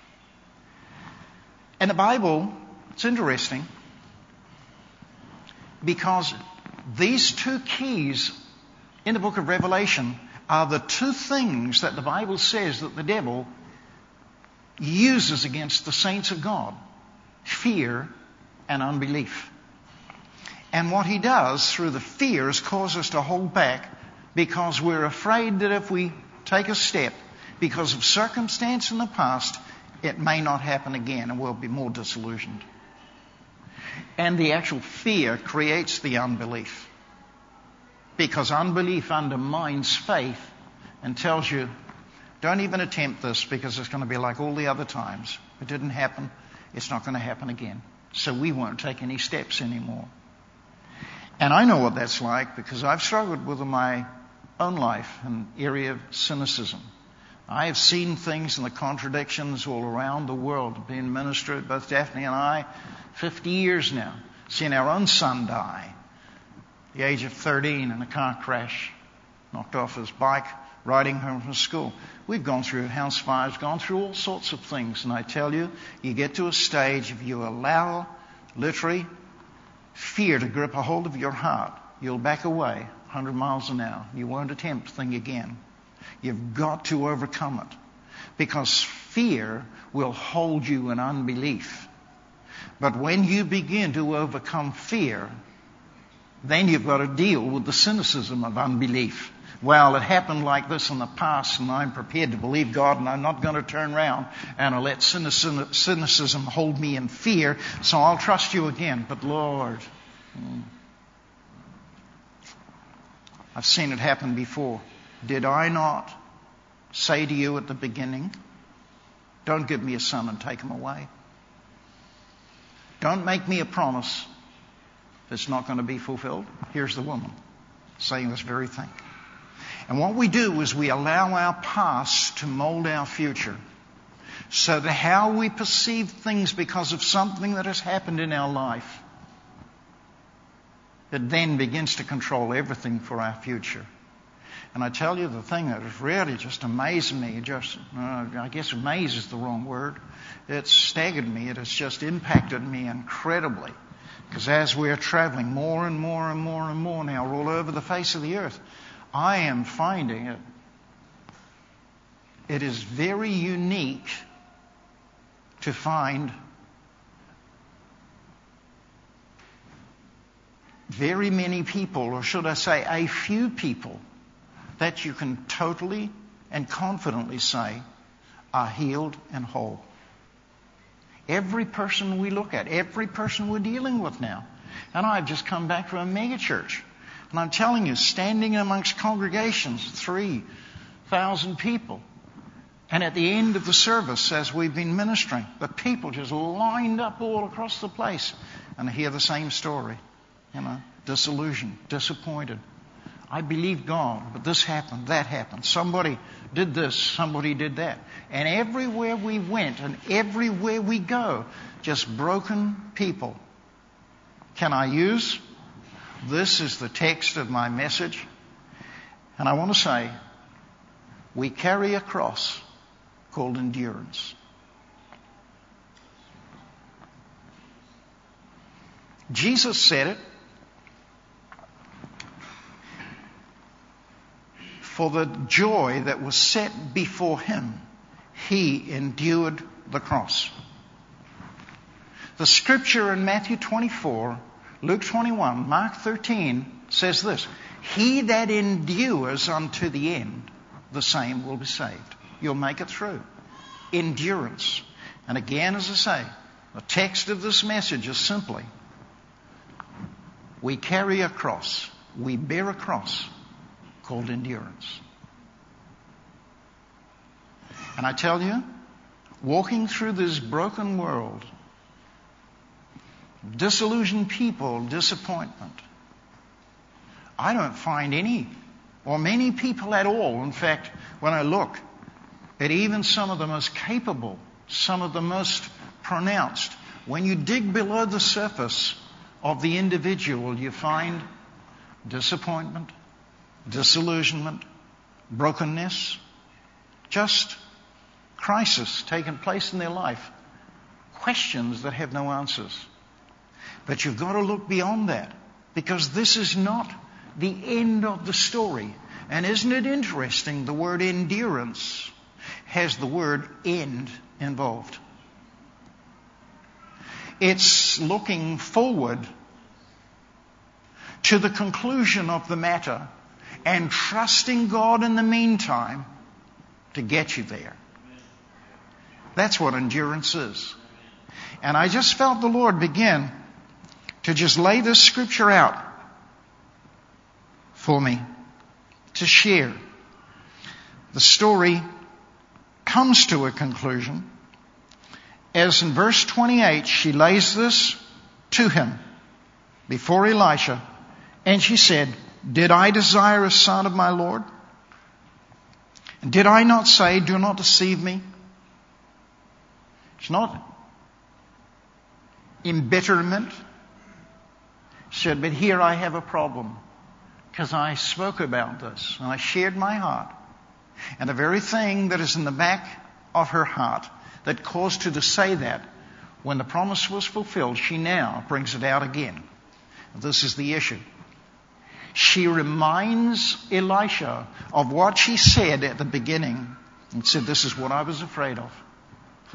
And the Bible, it's interesting, because these two keys in the book of Revelation are the two things that the Bible says that the devil uses against the saints of God: fear and unbelief. And what he does through the fear is cause us to hold back, because we're afraid that if we take a step, because of circumstance in the past, it may not happen again and we'll be more disillusioned. And the actual fear creates the unbelief, because unbelief undermines faith and tells you, don't even attempt this because it's going to be like all the other times. It didn't happen. It's not going to happen again. So we won't take any steps anymore. And I know what that's like, because I've struggled with my own life an area of cynicism. I have seen things and the contradictions all around the world being ministered. Both Daphne and I, 50 years now, seen our own son die at the age of 13 in a car crash, knocked off his bike, riding home from school. We've gone through house fires, gone through all sorts of things. And I tell you, you get to a stage, if you allow literally fear to grip a hold of your heart, you'll back away 100 miles an hour. You won't attempt the thing again. You've got to overcome it, because fear will hold you in unbelief. But when you begin to overcome fear, then you've got to deal with the cynicism of unbelief. Well, it happened like this in the past, and I'm prepared to believe God, and I'm not going to turn around and I'll let cynicism hold me in fear, so I'll trust you again. But Lord, I've seen it happen before. Did I not say to you at the beginning, don't give me a son and take him away? Don't make me a promise that's not going to be fulfilled. Here's the woman saying this very thing. And what we do is we allow our past to mold our future, so that how we perceive things because of something that has happened in our life, it then begins to control everything for our future. And I tell you, the thing that has really just amazed me, I guess amaze is the wrong word, it's staggered me, it has just impacted me incredibly. Because as we're traveling more and more and more and more now all over the face of the earth, I am finding it is very unique to find very many people, or should I say a few people, that you can totally and confidently say are healed and whole. Every person we look at, every person we're dealing with now. And I've just come back from a mega church. And I'm telling you, standing amongst congregations, 3,000 people. And at the end of the service, as we've been ministering, the people just lined up all across the place. And I hear the same story. Disillusioned, disappointed. I believe God, but this happened, that happened. Somebody did this, somebody did that. And everywhere we went and everywhere we go, just broken people. Can I use? This is the text of my message. And I want to say, we carry a cross called endurance. Jesus said it. For the joy that was set before him, he endured the cross. The scripture in Matthew 24, Luke 21, Mark 13 says this: he that endures unto the end, the same will be saved. You'll make it through. Endurance. And again, as I say, the text of this message is simply, we carry a cross, we bear a cross called endurance. And I tell you, walking through this broken world, disillusioned people, disappointment, I don't find any or many people at all. In fact, when I look at even some of the most capable, some of the most pronounced, when you dig below the surface of the individual, you find disappointment, disillusionment, brokenness, just crisis taking place in their life, questions that have no answers. But you've got to look beyond that, because this is not the end of the story. And isn't it interesting, the word endurance has the word end involved. It's looking forward to the conclusion of the matter and trusting God in the meantime to get you there. That's what endurance is. And I just felt the Lord begin to just lay this scripture out for me to share. The story comes to a conclusion as in verse 28 she lays this to him before Elisha, and she said, "Did I desire a son of my Lord? And did I not say, do not deceive me?" It's not embitterment. She said, but here I have a problem, because I spoke about this and I shared my heart. And the very thing that is in the back of her heart that caused her to say that, when the promise was fulfilled, she now brings it out again. This is the issue. She reminds Elisha of what she said at the beginning and said, this is what I was afraid of. See?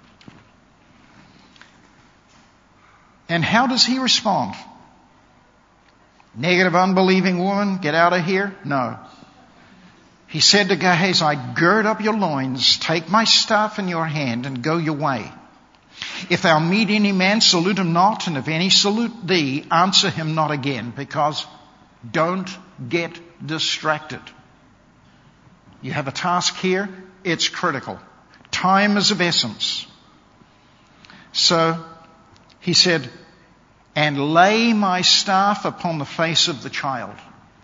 And how does he respond? Negative, unbelieving woman, get out of here? No. He said to Gehazi, gird up your loins, take my staff in your hand, and go your way. If thou meet any man, salute him not, and if any salute thee, answer him not again, because don't get distracted. You have a task here, it's critical. Time is of essence. So he said, and lay my staff upon the face of the child.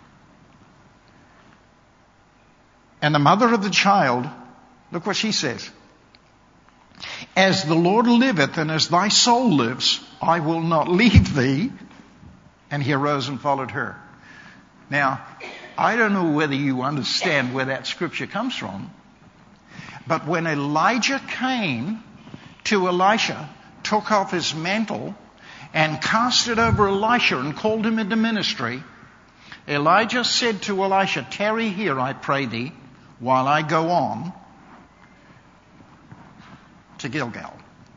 And the mother of the child, look what she says. As the Lord liveth and as thy soul lives, I will not leave thee. And he arose and followed her. Now, I don't know whether you understand where that scripture comes from, but when Elijah came to Elisha, took off his mantle and cast it over Elisha and called him into ministry, Elijah said to Elisha, tarry here, I pray thee, while I go on to Gilgal.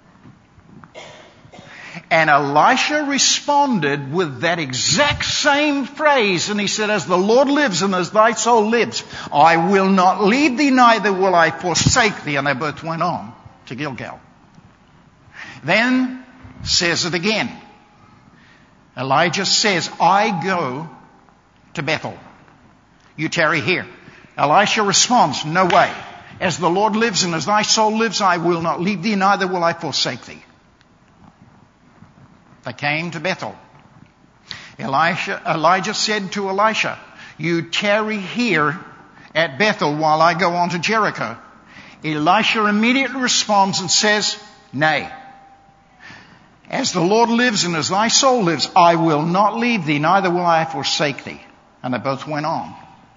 And Elisha responded with that exact same phrase, and he said, as the Lord lives and as thy soul lives, I will not leave thee, neither will I forsake thee. And they both went on to Gilgal. Then says it again. Elijah says, I go to Bethel. You tarry here. Elisha responds, no way. As the Lord lives and as thy soul lives, I will not leave thee, neither will I forsake thee. They came to Bethel. Elijah said to Elisha, you tarry here at Bethel while I go on to Jericho. Elisha immediately responds and says, nay. As the Lord lives and as thy soul lives, I will not leave thee, neither will I forsake thee. And they both went on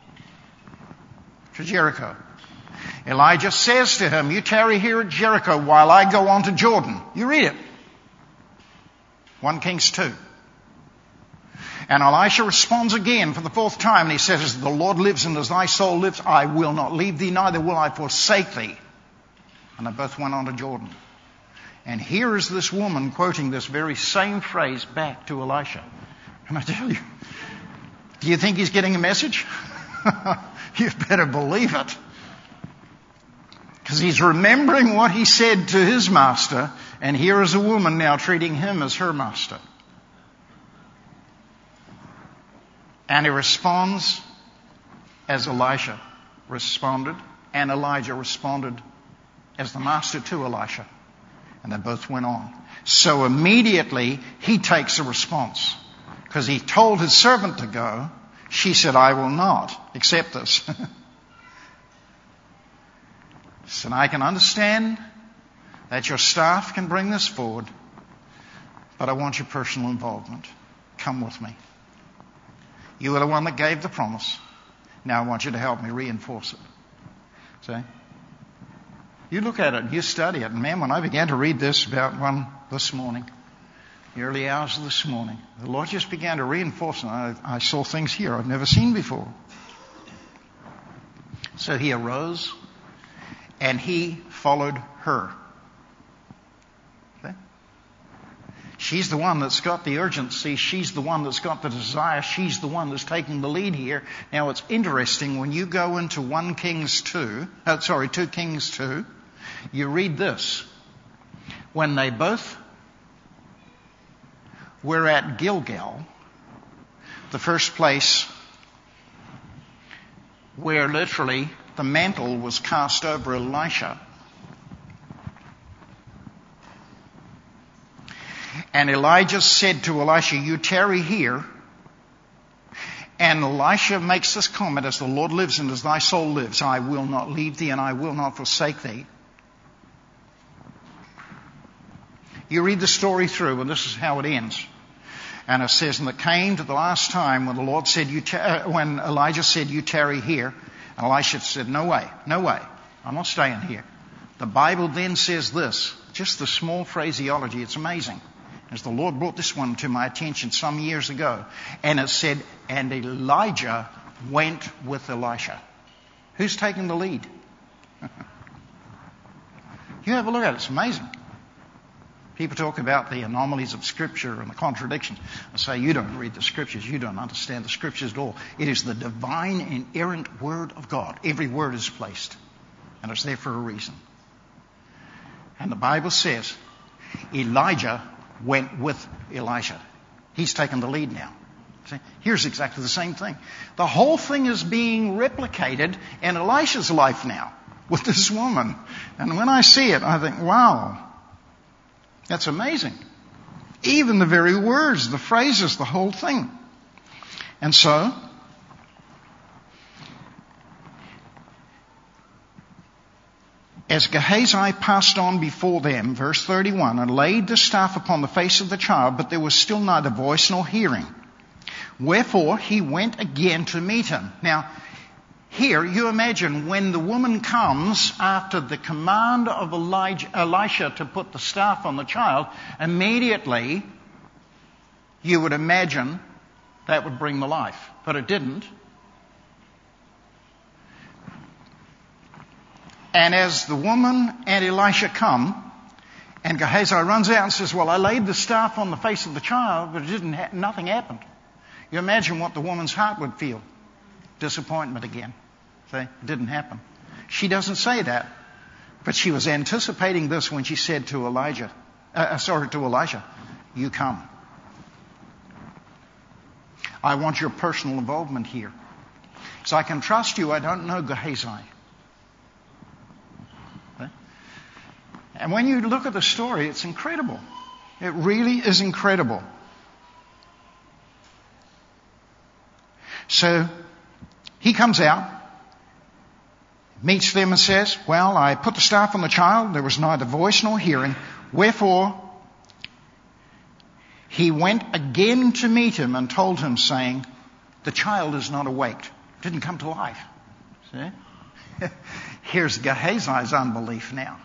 to Jericho. Elijah says to him, you tarry here at Jericho while I go on to Jordan. You read it. 1 Kings 2. And Elisha responds again for the fourth time, and he says, as the Lord lives and as thy soul lives, I will not leave thee, neither will I forsake thee. And they both went on to Jordan. And here is this woman quoting this very same phrase back to Elisha. And I tell you, do you think he's getting a message? You better believe it. Because he's remembering what he said to his master, and here is a woman now treating him as her master. And he responds as Elisha responded, and Elijah responded as the master to Elisha. And they both went on. So immediately he takes a response. Because he told his servant to go. She said, I will not accept this. So I can understand that your staff can bring this forward, but I want your personal involvement. Come with me. You were the one that gave the promise. Now I want you to help me reinforce it. See? You look at it and you study it. And man, when I began to read this about one this morning, the early hours of this morning, the Lord just began to reinforce it. I saw things here I've never seen before. So he arose and he followed her. Okay? She's the one that's got the urgency. She's the one that's got the desire. She's the one that's taking the lead here. Now it's interesting when you go into 2 Kings 2, you read this. When they both were at Gilgal, the first place where literally the mantle was cast over Elisha. And Elijah said to Elisha, you tarry here. And Elisha makes this comment, as the Lord lives and as thy soul lives, I will not leave thee and I will not forsake thee. You read the story through and this is how it ends. And it says, and it came to the last time when the Lord said, when Elijah said, you tarry here. And Elisha said, no way, I'm not staying here. The Bible then says this, just the small phraseology, it's amazing. As the Lord brought this one to my attention some years ago. And it said, and Elijah went with Elisha. Who's taking the lead? You have a look at it, it's amazing. People talk about the anomalies of Scripture and the contradictions. I say, you don't read the Scriptures. You don't understand the Scriptures at all. It is the divine, inerrant Word of God. Every word is placed. And it's there for a reason. And the Bible says, Elijah went with Elisha. He's taken the lead now. See? Here's exactly the same thing. The whole thing is being replicated in Elisha's life now with this woman. And when I see it, I think, wow. That's amazing. Even the very words, the phrases, the whole thing. And so, as Gehazi passed on before them, verse 31, and laid the staff upon the face of the child, but there was still neither voice nor hearing. Wherefore he went again to meet him. Now, here, you imagine when the woman comes after the command of Elisha to put the staff on the child, immediately you would imagine that would bring the life. But it didn't. And as the woman and Elisha come, and Gehazi runs out and says, well, I laid the staff on the face of the child, but nothing happened. You imagine what the woman's heart would feel. Disappointment again. See, it didn't happen. She doesn't say that, but she was anticipating this when she said to Elisha, you come. I want your personal involvement here. So I can trust you, I don't know Gehazi. Okay? And when you look at the story, it's incredible. It really is incredible. So he comes out, meets them and says, well, I put the staff on the child. There was neither voice nor hearing. Wherefore, he went again to meet him and told him, saying, the child is not awake. Didn't come to life. See? Here's Gehazi's unbelief now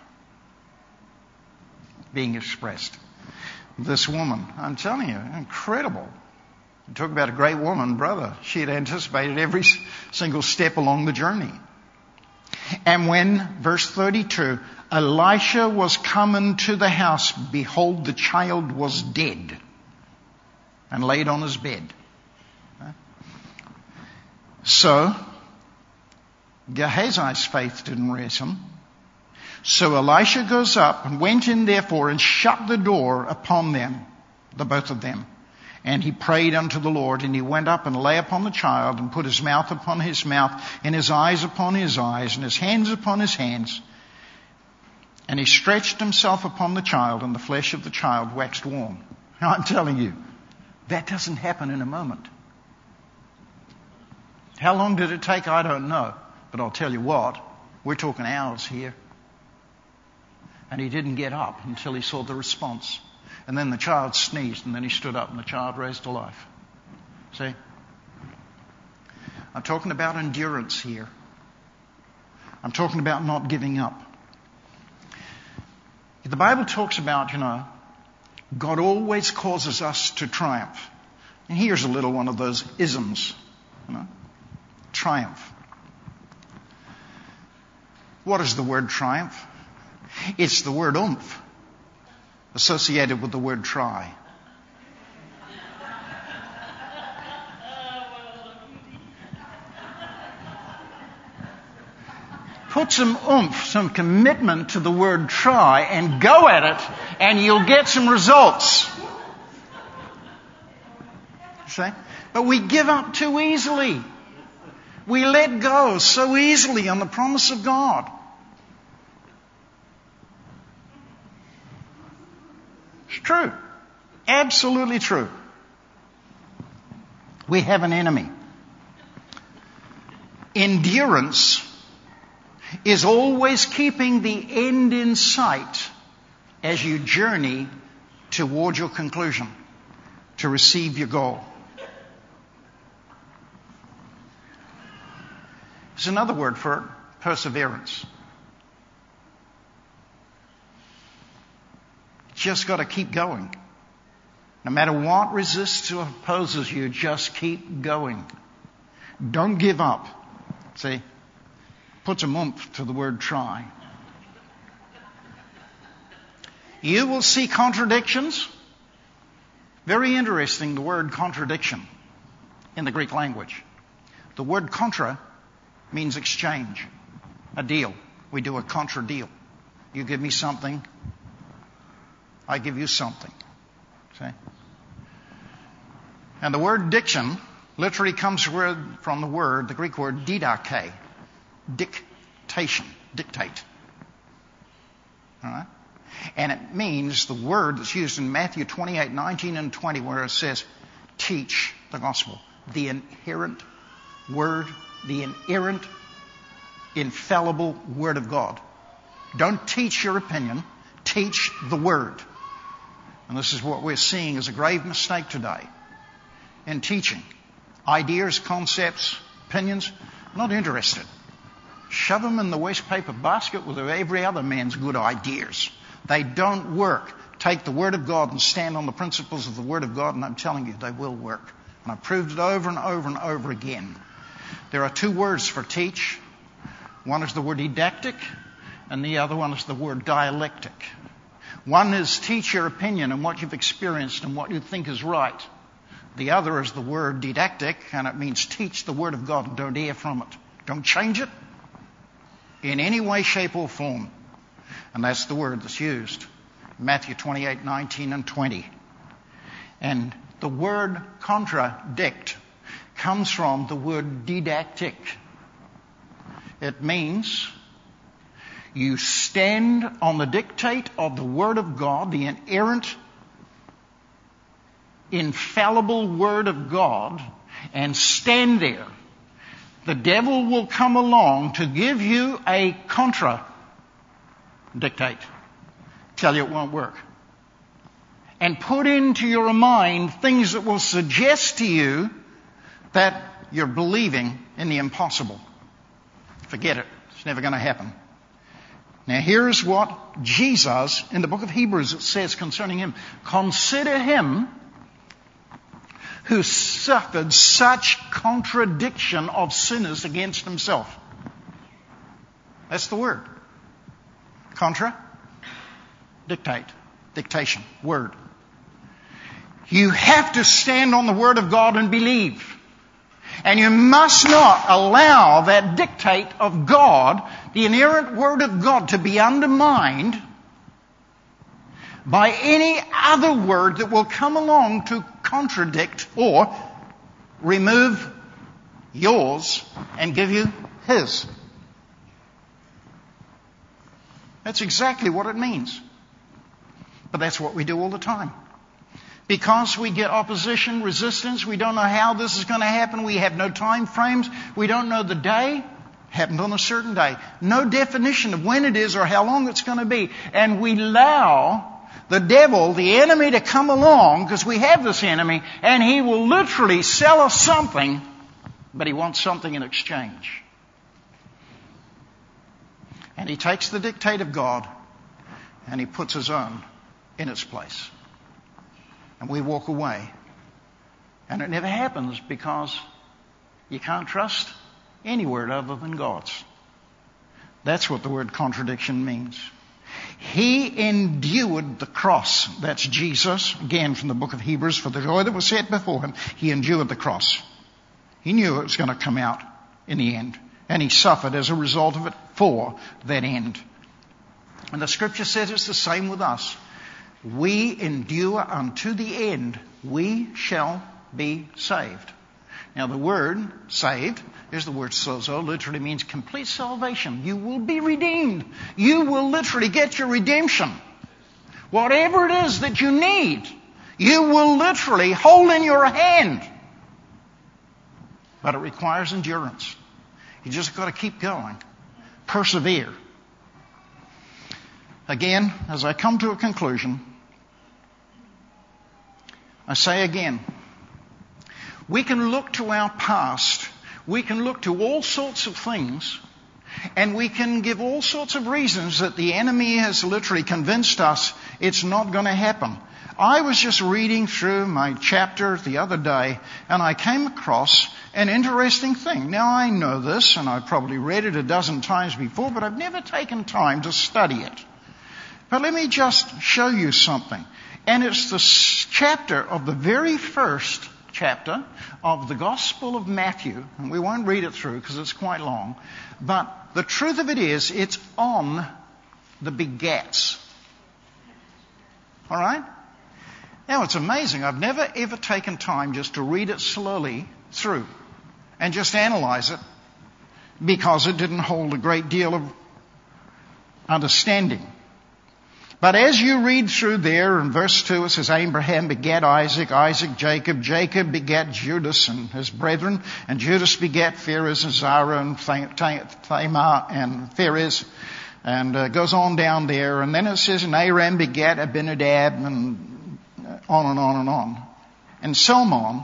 being expressed. This woman, I'm telling you, incredible. You talk about a great woman, brother. She had anticipated every single step along the journey. And when, verse 32, Elisha was come into the house, behold, the child was dead and laid on his bed. So, Gehazi's faith didn't raise him. So Elisha goes up and went in therefore and shut the door upon them, the both of them. And he prayed unto the Lord, and he went up and lay upon the child, and put his mouth upon his mouth, and his eyes upon his eyes, and his hands upon his hands. And he stretched himself upon the child, and the flesh of the child waxed warm. Now I'm telling you, that doesn't happen in a moment. How long did it take? I don't know. But I'll tell you what, we're talking hours here. And he didn't get up until he saw the response. And then the child sneezed, and then he stood up, and the child raised to life. See? I'm talking about endurance here. I'm talking about not giving up. The Bible talks about, God always causes us to triumph. And here's a little one of those isms, triumph. What is the word triumph? It's the word oomph associated with the word try. Put some oomph, some commitment to the word try and go at it, and you'll get some results. See? But we give up too easily. We let go so easily on the promise of God. It's true. Absolutely true. We have an enemy. Endurance is always keeping the end in sight as you journey toward your conclusion, to receive your goal. There's another word for it, perseverance. Just got to keep going. No matter what resists or opposes you, just keep going. Don't give up. See? Put some oomph to the word try. You will see contradictions. Very interesting, the word contradiction in the Greek language. The word contra means exchange, a deal. We do a contra deal. You give me something, I give you something. See? And the word diction literally comes from the Greek word didache. Dictation, dictate. All right? And it means the word that's used in Matthew 28, 19 and 20 where it says, teach the gospel. The inerrant word, the inerrant, infallible word of God. Don't teach your opinion, teach the word. And this is what we're seeing as a grave mistake today in teaching. Ideas, concepts, opinions, not interested. Shove them in the waste paper basket with every other man's good ideas. They don't work. Take the Word of God and stand on the principles of the Word of God, and I'm telling you, they will work. And I've proved it over and over and over again. There are two words for teach. One is the word didactic, and the other one is the word dialectic. One is teach your opinion and what you've experienced and what you think is right. The other is the word didactic, and it means teach the Word of God and don't err from it. Don't change it in any way, shape, or form. And that's the word that's used. Matthew 28, 19 and 20. And the word contradict comes from the word didactic. It means you stand on the dictate of the Word of God, the inerrant, infallible Word of God, and stand there. The devil will come along to give you a contra-dictate. Tell you it won't work. And put into your mind things that will suggest to you that you're believing in the impossible. Forget it. It's never going to happen. Now here's what Jesus, in the book of Hebrews, it says concerning him. Consider him who suffered such contradiction of sinners against himself. That's the word. Contra, dictate, dictation, word. You have to stand on the Word of God and believe. And you must not allow that dictate of God, the inerrant Word of God, to be undermined by any other word that will come along to contradict or remove yours and give you his. That's exactly what it means. But that's what we do all the time. Because we get opposition, resistance, we don't know how this is going to happen, we have no time frames, we don't know the day, happened on a certain day, no definition of when it is or how long it's going to be, and we allow the devil, the enemy, to come along, because we have this enemy, and he will literally sell us something but he wants something in exchange. And he takes the dictate of God and he puts his own in its place. And we walk away. And it never happens because you can't trust any word other than God's. That's what the word contradiction means. He endured the cross. That's Jesus. Again, from the book of Hebrews, for the joy that was set before him, he endured the cross. He knew it was going to come out in the end. And he suffered as a result of it for that end. And the scripture says it's the same with us. We endure unto the end, we shall be saved. Now the word saved is the word sozo, literally means complete salvation. You will be redeemed. You will literally get your redemption. Whatever it is that you need, you will literally hold in your hand. But it requires endurance. You just got to keep going. Persevere. Again, as I come to a conclusion, I say again, we can look to our past, we can look to all sorts of things, and we can give all sorts of reasons that the enemy has literally convinced us it's not going to happen. I was just reading through my chapter the other day, and I came across an interesting thing. Now I know this, and I've probably read it a dozen times before, but I've never taken time to study it. But let me just show you something. And it's the chapter of the very first chapter of the Gospel of Matthew. And we won't read it through because it's quite long. But the truth of it is, it's on the begats. All right? Now, it's amazing. I've never ever taken time just to read it slowly through and just analyze it because it didn't hold a great deal of understanding. But as you read through there in verse 2, it says, Abraham begat Isaac, Isaac Jacob, Jacob begat Judas and his brethren, and Judas begat Pharez and Zara and Thamar and Pharez, and goes on down there. And then it says, and Aram begat Abinadab, and on and on and on. And Solomon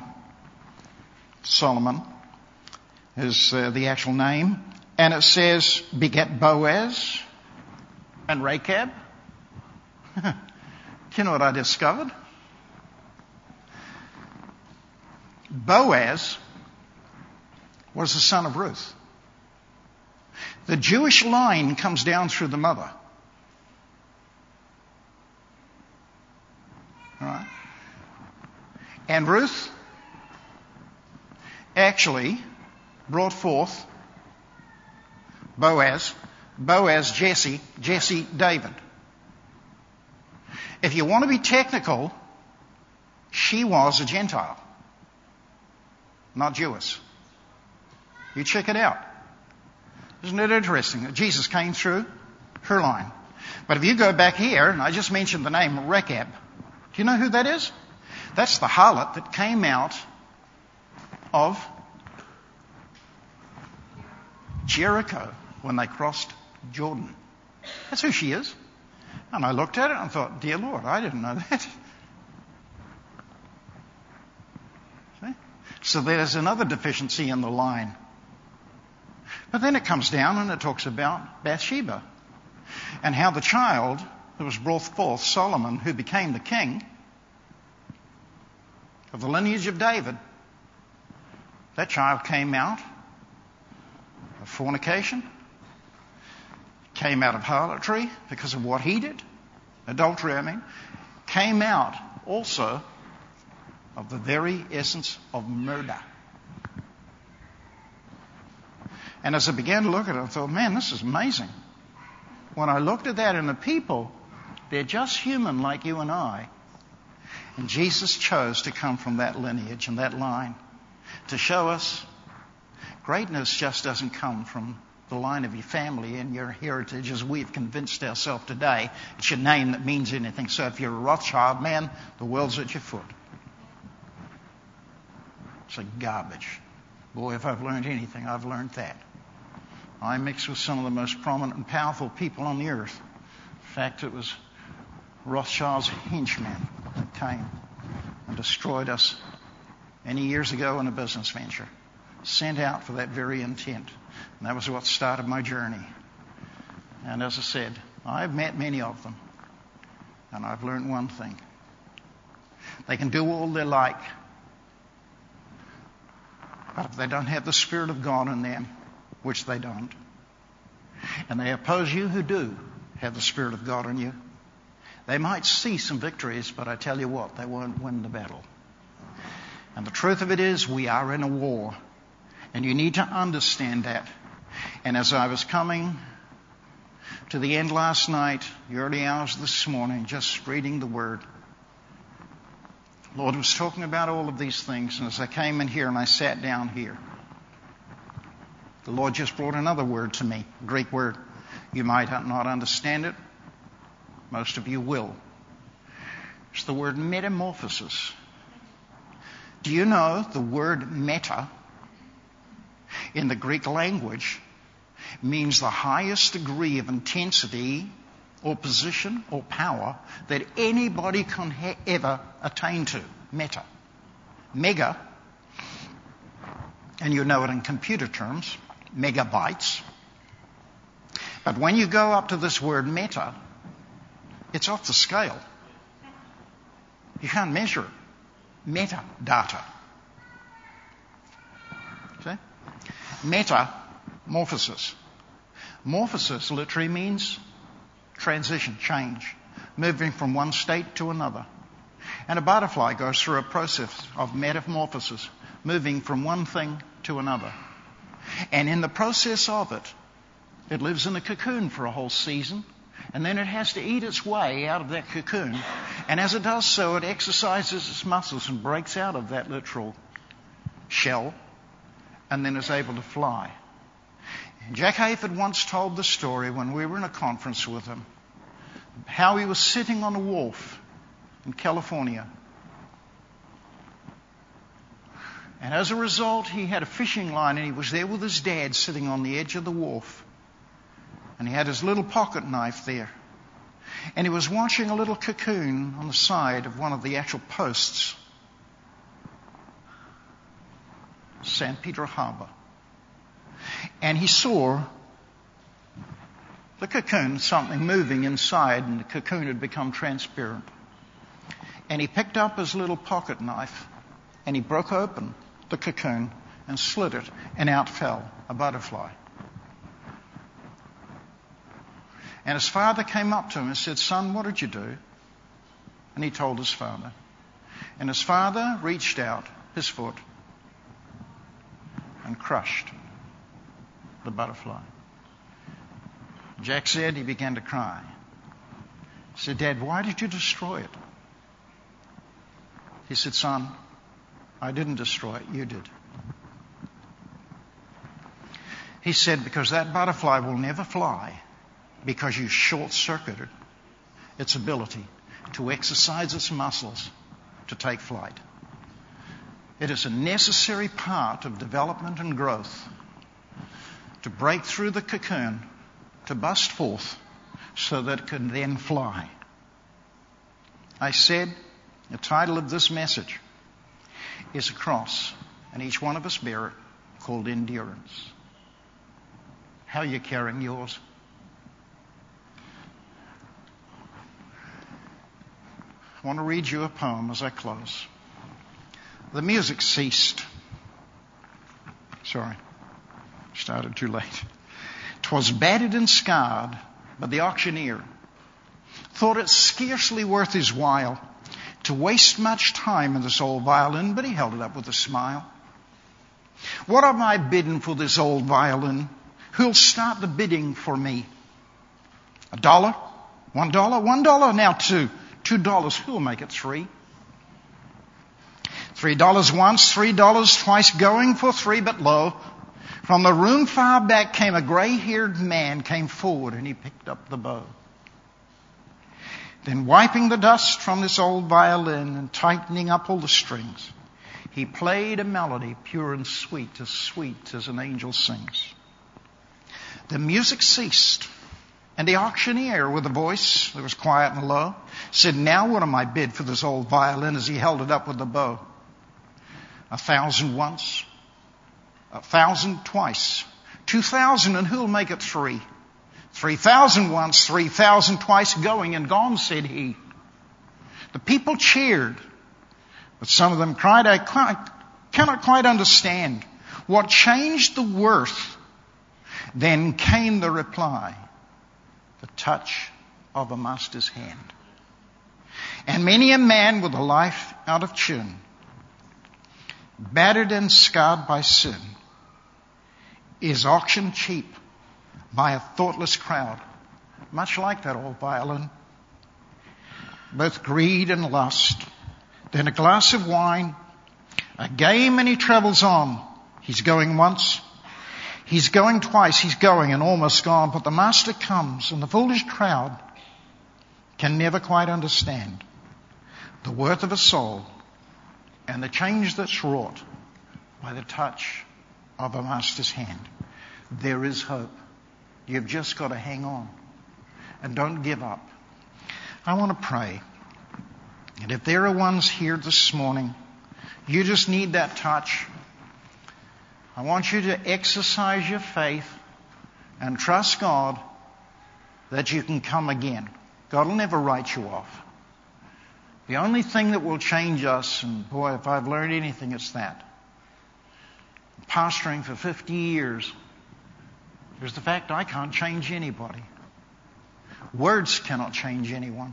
is the actual name, and it says, begat Boaz and Rechab. Do you know what I discovered? Boaz was the son of Ruth. The Jewish line comes down through the mother. All right? And Ruth actually brought forth Boaz, Jesse, David. If you want to be technical, she was a Gentile, not Jewish. You check it out. Isn't it interesting that Jesus came through her line? But if you go back here, and I just mentioned the name Rechab. Do you know who that is? That's the harlot that came out of Jericho when they crossed Jordan. That's who she is. And I looked at it and thought, dear Lord, I didn't know that. See? So there's another deficiency in the line. But then it comes down and it talks about Bathsheba and how the child that was brought forth, Solomon, who became the king of the lineage of David, that child came out of fornication, came out of harlotry because of what he did, adultery came out also of the very essence of murder. And as I began to look at it, I thought, man, this is amazing. When I looked at that in the people, they're just human like you and I. And Jesus chose to come from that lineage and that line to show us greatness just doesn't come from the line of your family and your heritage as we've convinced ourselves today. It's your name that means anything. So if you're a Rothschild, man, the world's at your foot. It's like garbage. Boy, if I've learned anything, I've learned that. I mix with some of the most prominent and powerful people on the earth. In fact, it was Rothschild's henchmen that came and destroyed us many years ago in a business venture. sent out for that very intent. And that was what started my journey. And as I said, I've met many of them. And I've learned one thing. They can do all they like. But if they don't have the Spirit of God in them, which they don't, and they oppose you who do have the Spirit of God in you, they might see some victories, but I tell you what, they won't win the battle. And the truth of it is, we are in a war. And you need to understand that. And as I was coming to the end last night, the early hours this morning, just reading the Word, the Lord was talking about all of these things. And as I came in here and I sat down here, the Lord just brought another word to me, a Greek word. You might not understand it. Most of you will. It's the word metamorphosis. Do you know the word meta in the Greek language means the highest degree of intensity or position or power that anybody can ever attain to? Meta. Mega, and you know it in computer terms, megabytes. But when you go up to this word meta, it's off the scale. You can't measure it. Metadata. See? Metamorphosis. Morphosis literally means transition, change, moving from one state to another. And a butterfly goes through a process of metamorphosis, moving from one thing to another. And in the process of it, it lives in a cocoon for a whole season, and then it has to eat its way out of that cocoon. And as it does so, it exercises its muscles and breaks out of that literal shell, and then is able to fly. Jack Hayford once told the story when we were in a conference with him, how he was sitting on a wharf in California. And as a result, he had a fishing line, and he was there with his dad sitting on the edge of the wharf. And he had his little pocket knife there. And he was watching a little cocoon on the side of one of the actual posts. San Pedro Harbor. And he saw the cocoon, something moving inside, and the cocoon had become transparent. And he picked up his little pocket knife, and he broke open the cocoon and slit it, and out fell a butterfly. And his father came up to him and said, "Son, what did you do?" And he told his father. And his father reached out his foot and crushed the butterfly. Jack said he began to cry. He said, "Dad, why did you destroy it?" He said, "Son, I didn't destroy it, you did." He said, "Because that butterfly will never fly because you short-circuited its ability to exercise its muscles to take flight. It is a necessary part of development and growth to break through the cocoon, to bust forth, so that it can then fly." I said, the title of this message is a cross, and each one of us bear it, called endurance. How are you carrying yours? I want to read you a poem as I close. The music ceased. Sorry, started too late. 'Twas battered and scarred, but the auctioneer thought it scarcely worth his while to waste much time in this old violin, but he held it up with a smile. "What am I bidding for this old violin? Who'll start the bidding for me? $1? $1? $1? Now $2. $2. Who'll make it $3? $3 once, $3 twice, going for $3, but lo, from the room far back came a grey-haired man, came forward, and he picked up the bow. Then wiping the dust from this old violin and tightening up all the strings, he played a melody pure and sweet as an angel sings. The music ceased, and the auctioneer, with a voice that was quiet and low, said, "Now what am I bid for this old violin?" as he held it up with the bow. 1,000 once, 1,000 twice. 2,000, and who'll make it 3? 3,000 once, 3,000 twice, going and gone, said he. The people cheered, but some of them cried, I cannot quite understand. What changed the worth? Then came the reply, the touch of a master's hand. And many a man with a life out of tune, battered and scarred by sin, is auctioned cheap by a thoughtless crowd, much like that old violin. Both greed and lust, then a glass of wine, a game, and he travels on. He's going once, he's going twice, he's going and almost gone, but the master comes, and the foolish crowd can never quite understand the worth of a soul and the change that's wrought by the touch of a master's hand. There is hope. You've just got to hang on and don't give up. I want to pray. And if there are ones here this morning, you just need that touch. I want you to exercise your faith and trust God that you can come again. God will never write you off. The only thing that will change us, and boy, if I've learned anything, it's that. Pastoring for 50 years, there's the fact I can't change anybody. Words cannot change anyone.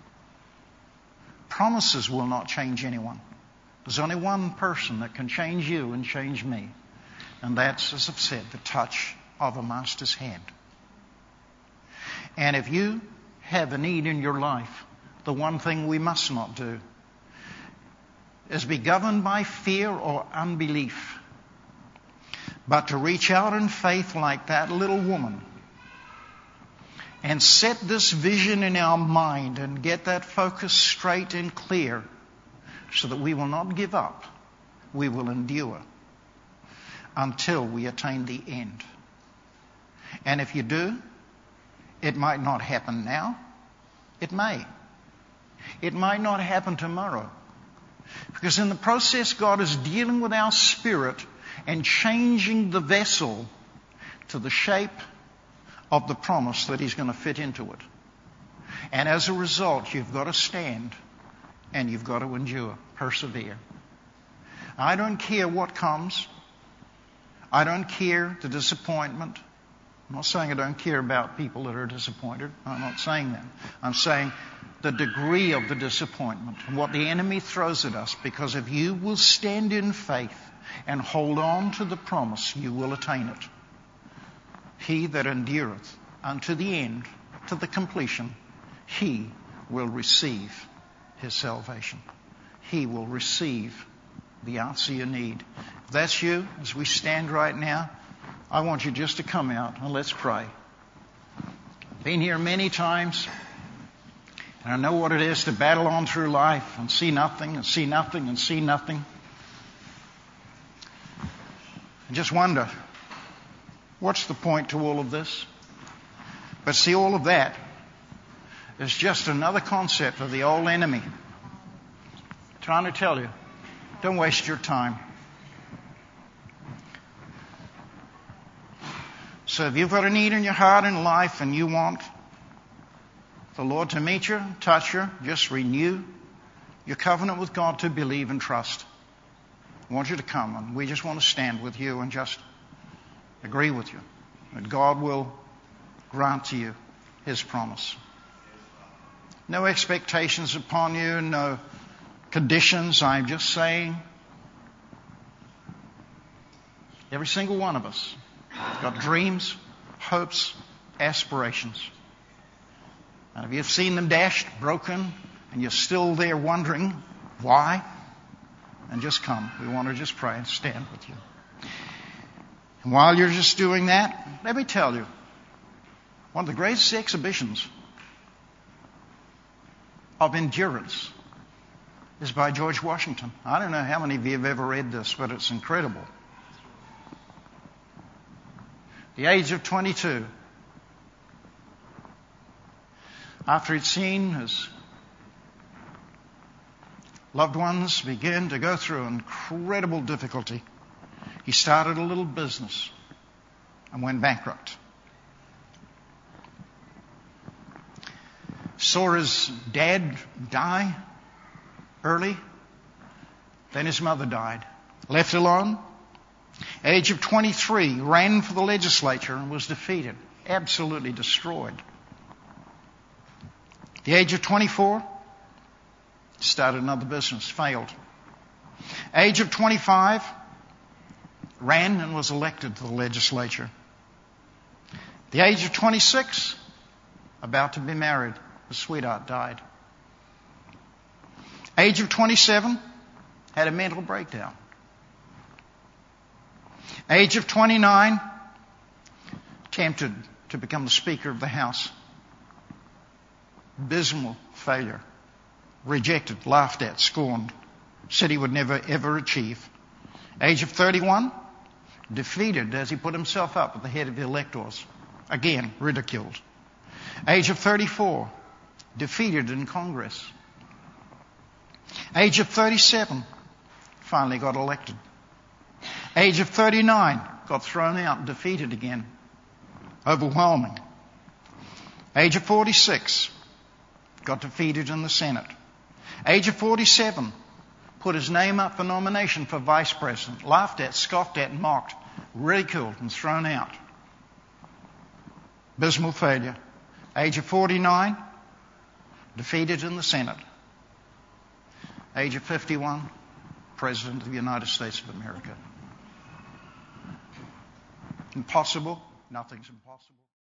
Promises will not change anyone. There's only one person that can change you and change me. And that's, as I've said, the touch of a master's hand. And if you have a need in your life, the one thing we must not do is be governed by fear or unbelief, but to reach out in faith like that little woman and set this vision in our mind and get that focus straight and clear so that we will not give up. We will endure until we attain the end. And if you do, it might not happen now. It may. It might not happen tomorrow. Because in the process, God is dealing with our spirit and changing the vessel to the shape of the promise that He's going to fit into it. And as a result, you've got to stand and you've got to endure, persevere. I don't care what comes. I don't care the disappointment. I'm not saying I don't care about people that are disappointed. I'm not saying that. I'm saying the degree of the disappointment and what the enemy throws at us, because if you will stand in faith and hold on to the promise, you will attain it. He that endureth unto the end, to the completion, he will receive his salvation. He will receive the answer you need. If that's you, as we stand right now, I want you just to come out and let's pray. Been here many times, and I know what it is to battle on through life and see nothing and see nothing and see nothing. And just wonder, what's the point to all of this? But see, all of that is just another concept of the old enemy trying to tell you, don't waste your time. So if you've got a need in your heart and life and you want the Lord to meet you, touch you, just renew your covenant with God to believe and trust. I want you to come, and we just want to stand with you and just agree with you that God will grant to you His promise. No expectations upon you, no conditions. I'm just saying every single one of us got dreams, hopes, aspirations. And if you've seen them dashed, broken, and you're still there wondering why, then just come. We want to just pray and stand with you. And while you're just doing that, let me tell you, one of the greatest exhibitions of endurance is by George Washington. I don't know how many of you have ever read this, but it's incredible. The age of 22, after he'd seen his loved ones begin to go through incredible difficulty, He started a little business and went bankrupt. Saw his dad die early. Then his mother died. Left alone. Age of 23, ran for the legislature and was defeated. Absolutely destroyed. The age of 24, started another business, failed. Age of 25, ran and was elected to the legislature. The age of 26, about to be married, his sweetheart died. Age of 27, had a mental breakdown. Age of 29, tempted to become the Speaker of the House. Abysmal failure. Rejected, laughed at, scorned. Said he would never ever achieve. Age of 31, defeated as he put himself up at the head of the electors. Again, ridiculed. Age of 34, defeated in Congress. Age of 37, finally got elected. Age of 39, got thrown out, defeated again. Overwhelming. Age of 46, got defeated in the Senate. Age of 47, put his name up for nomination for vice president. Laughed at, scoffed at, mocked, ridiculed and thrown out. Abysmal failure. Age of 49, defeated in the Senate. Age of 51, President of the United States of America. Impossible? Nothing's impossible.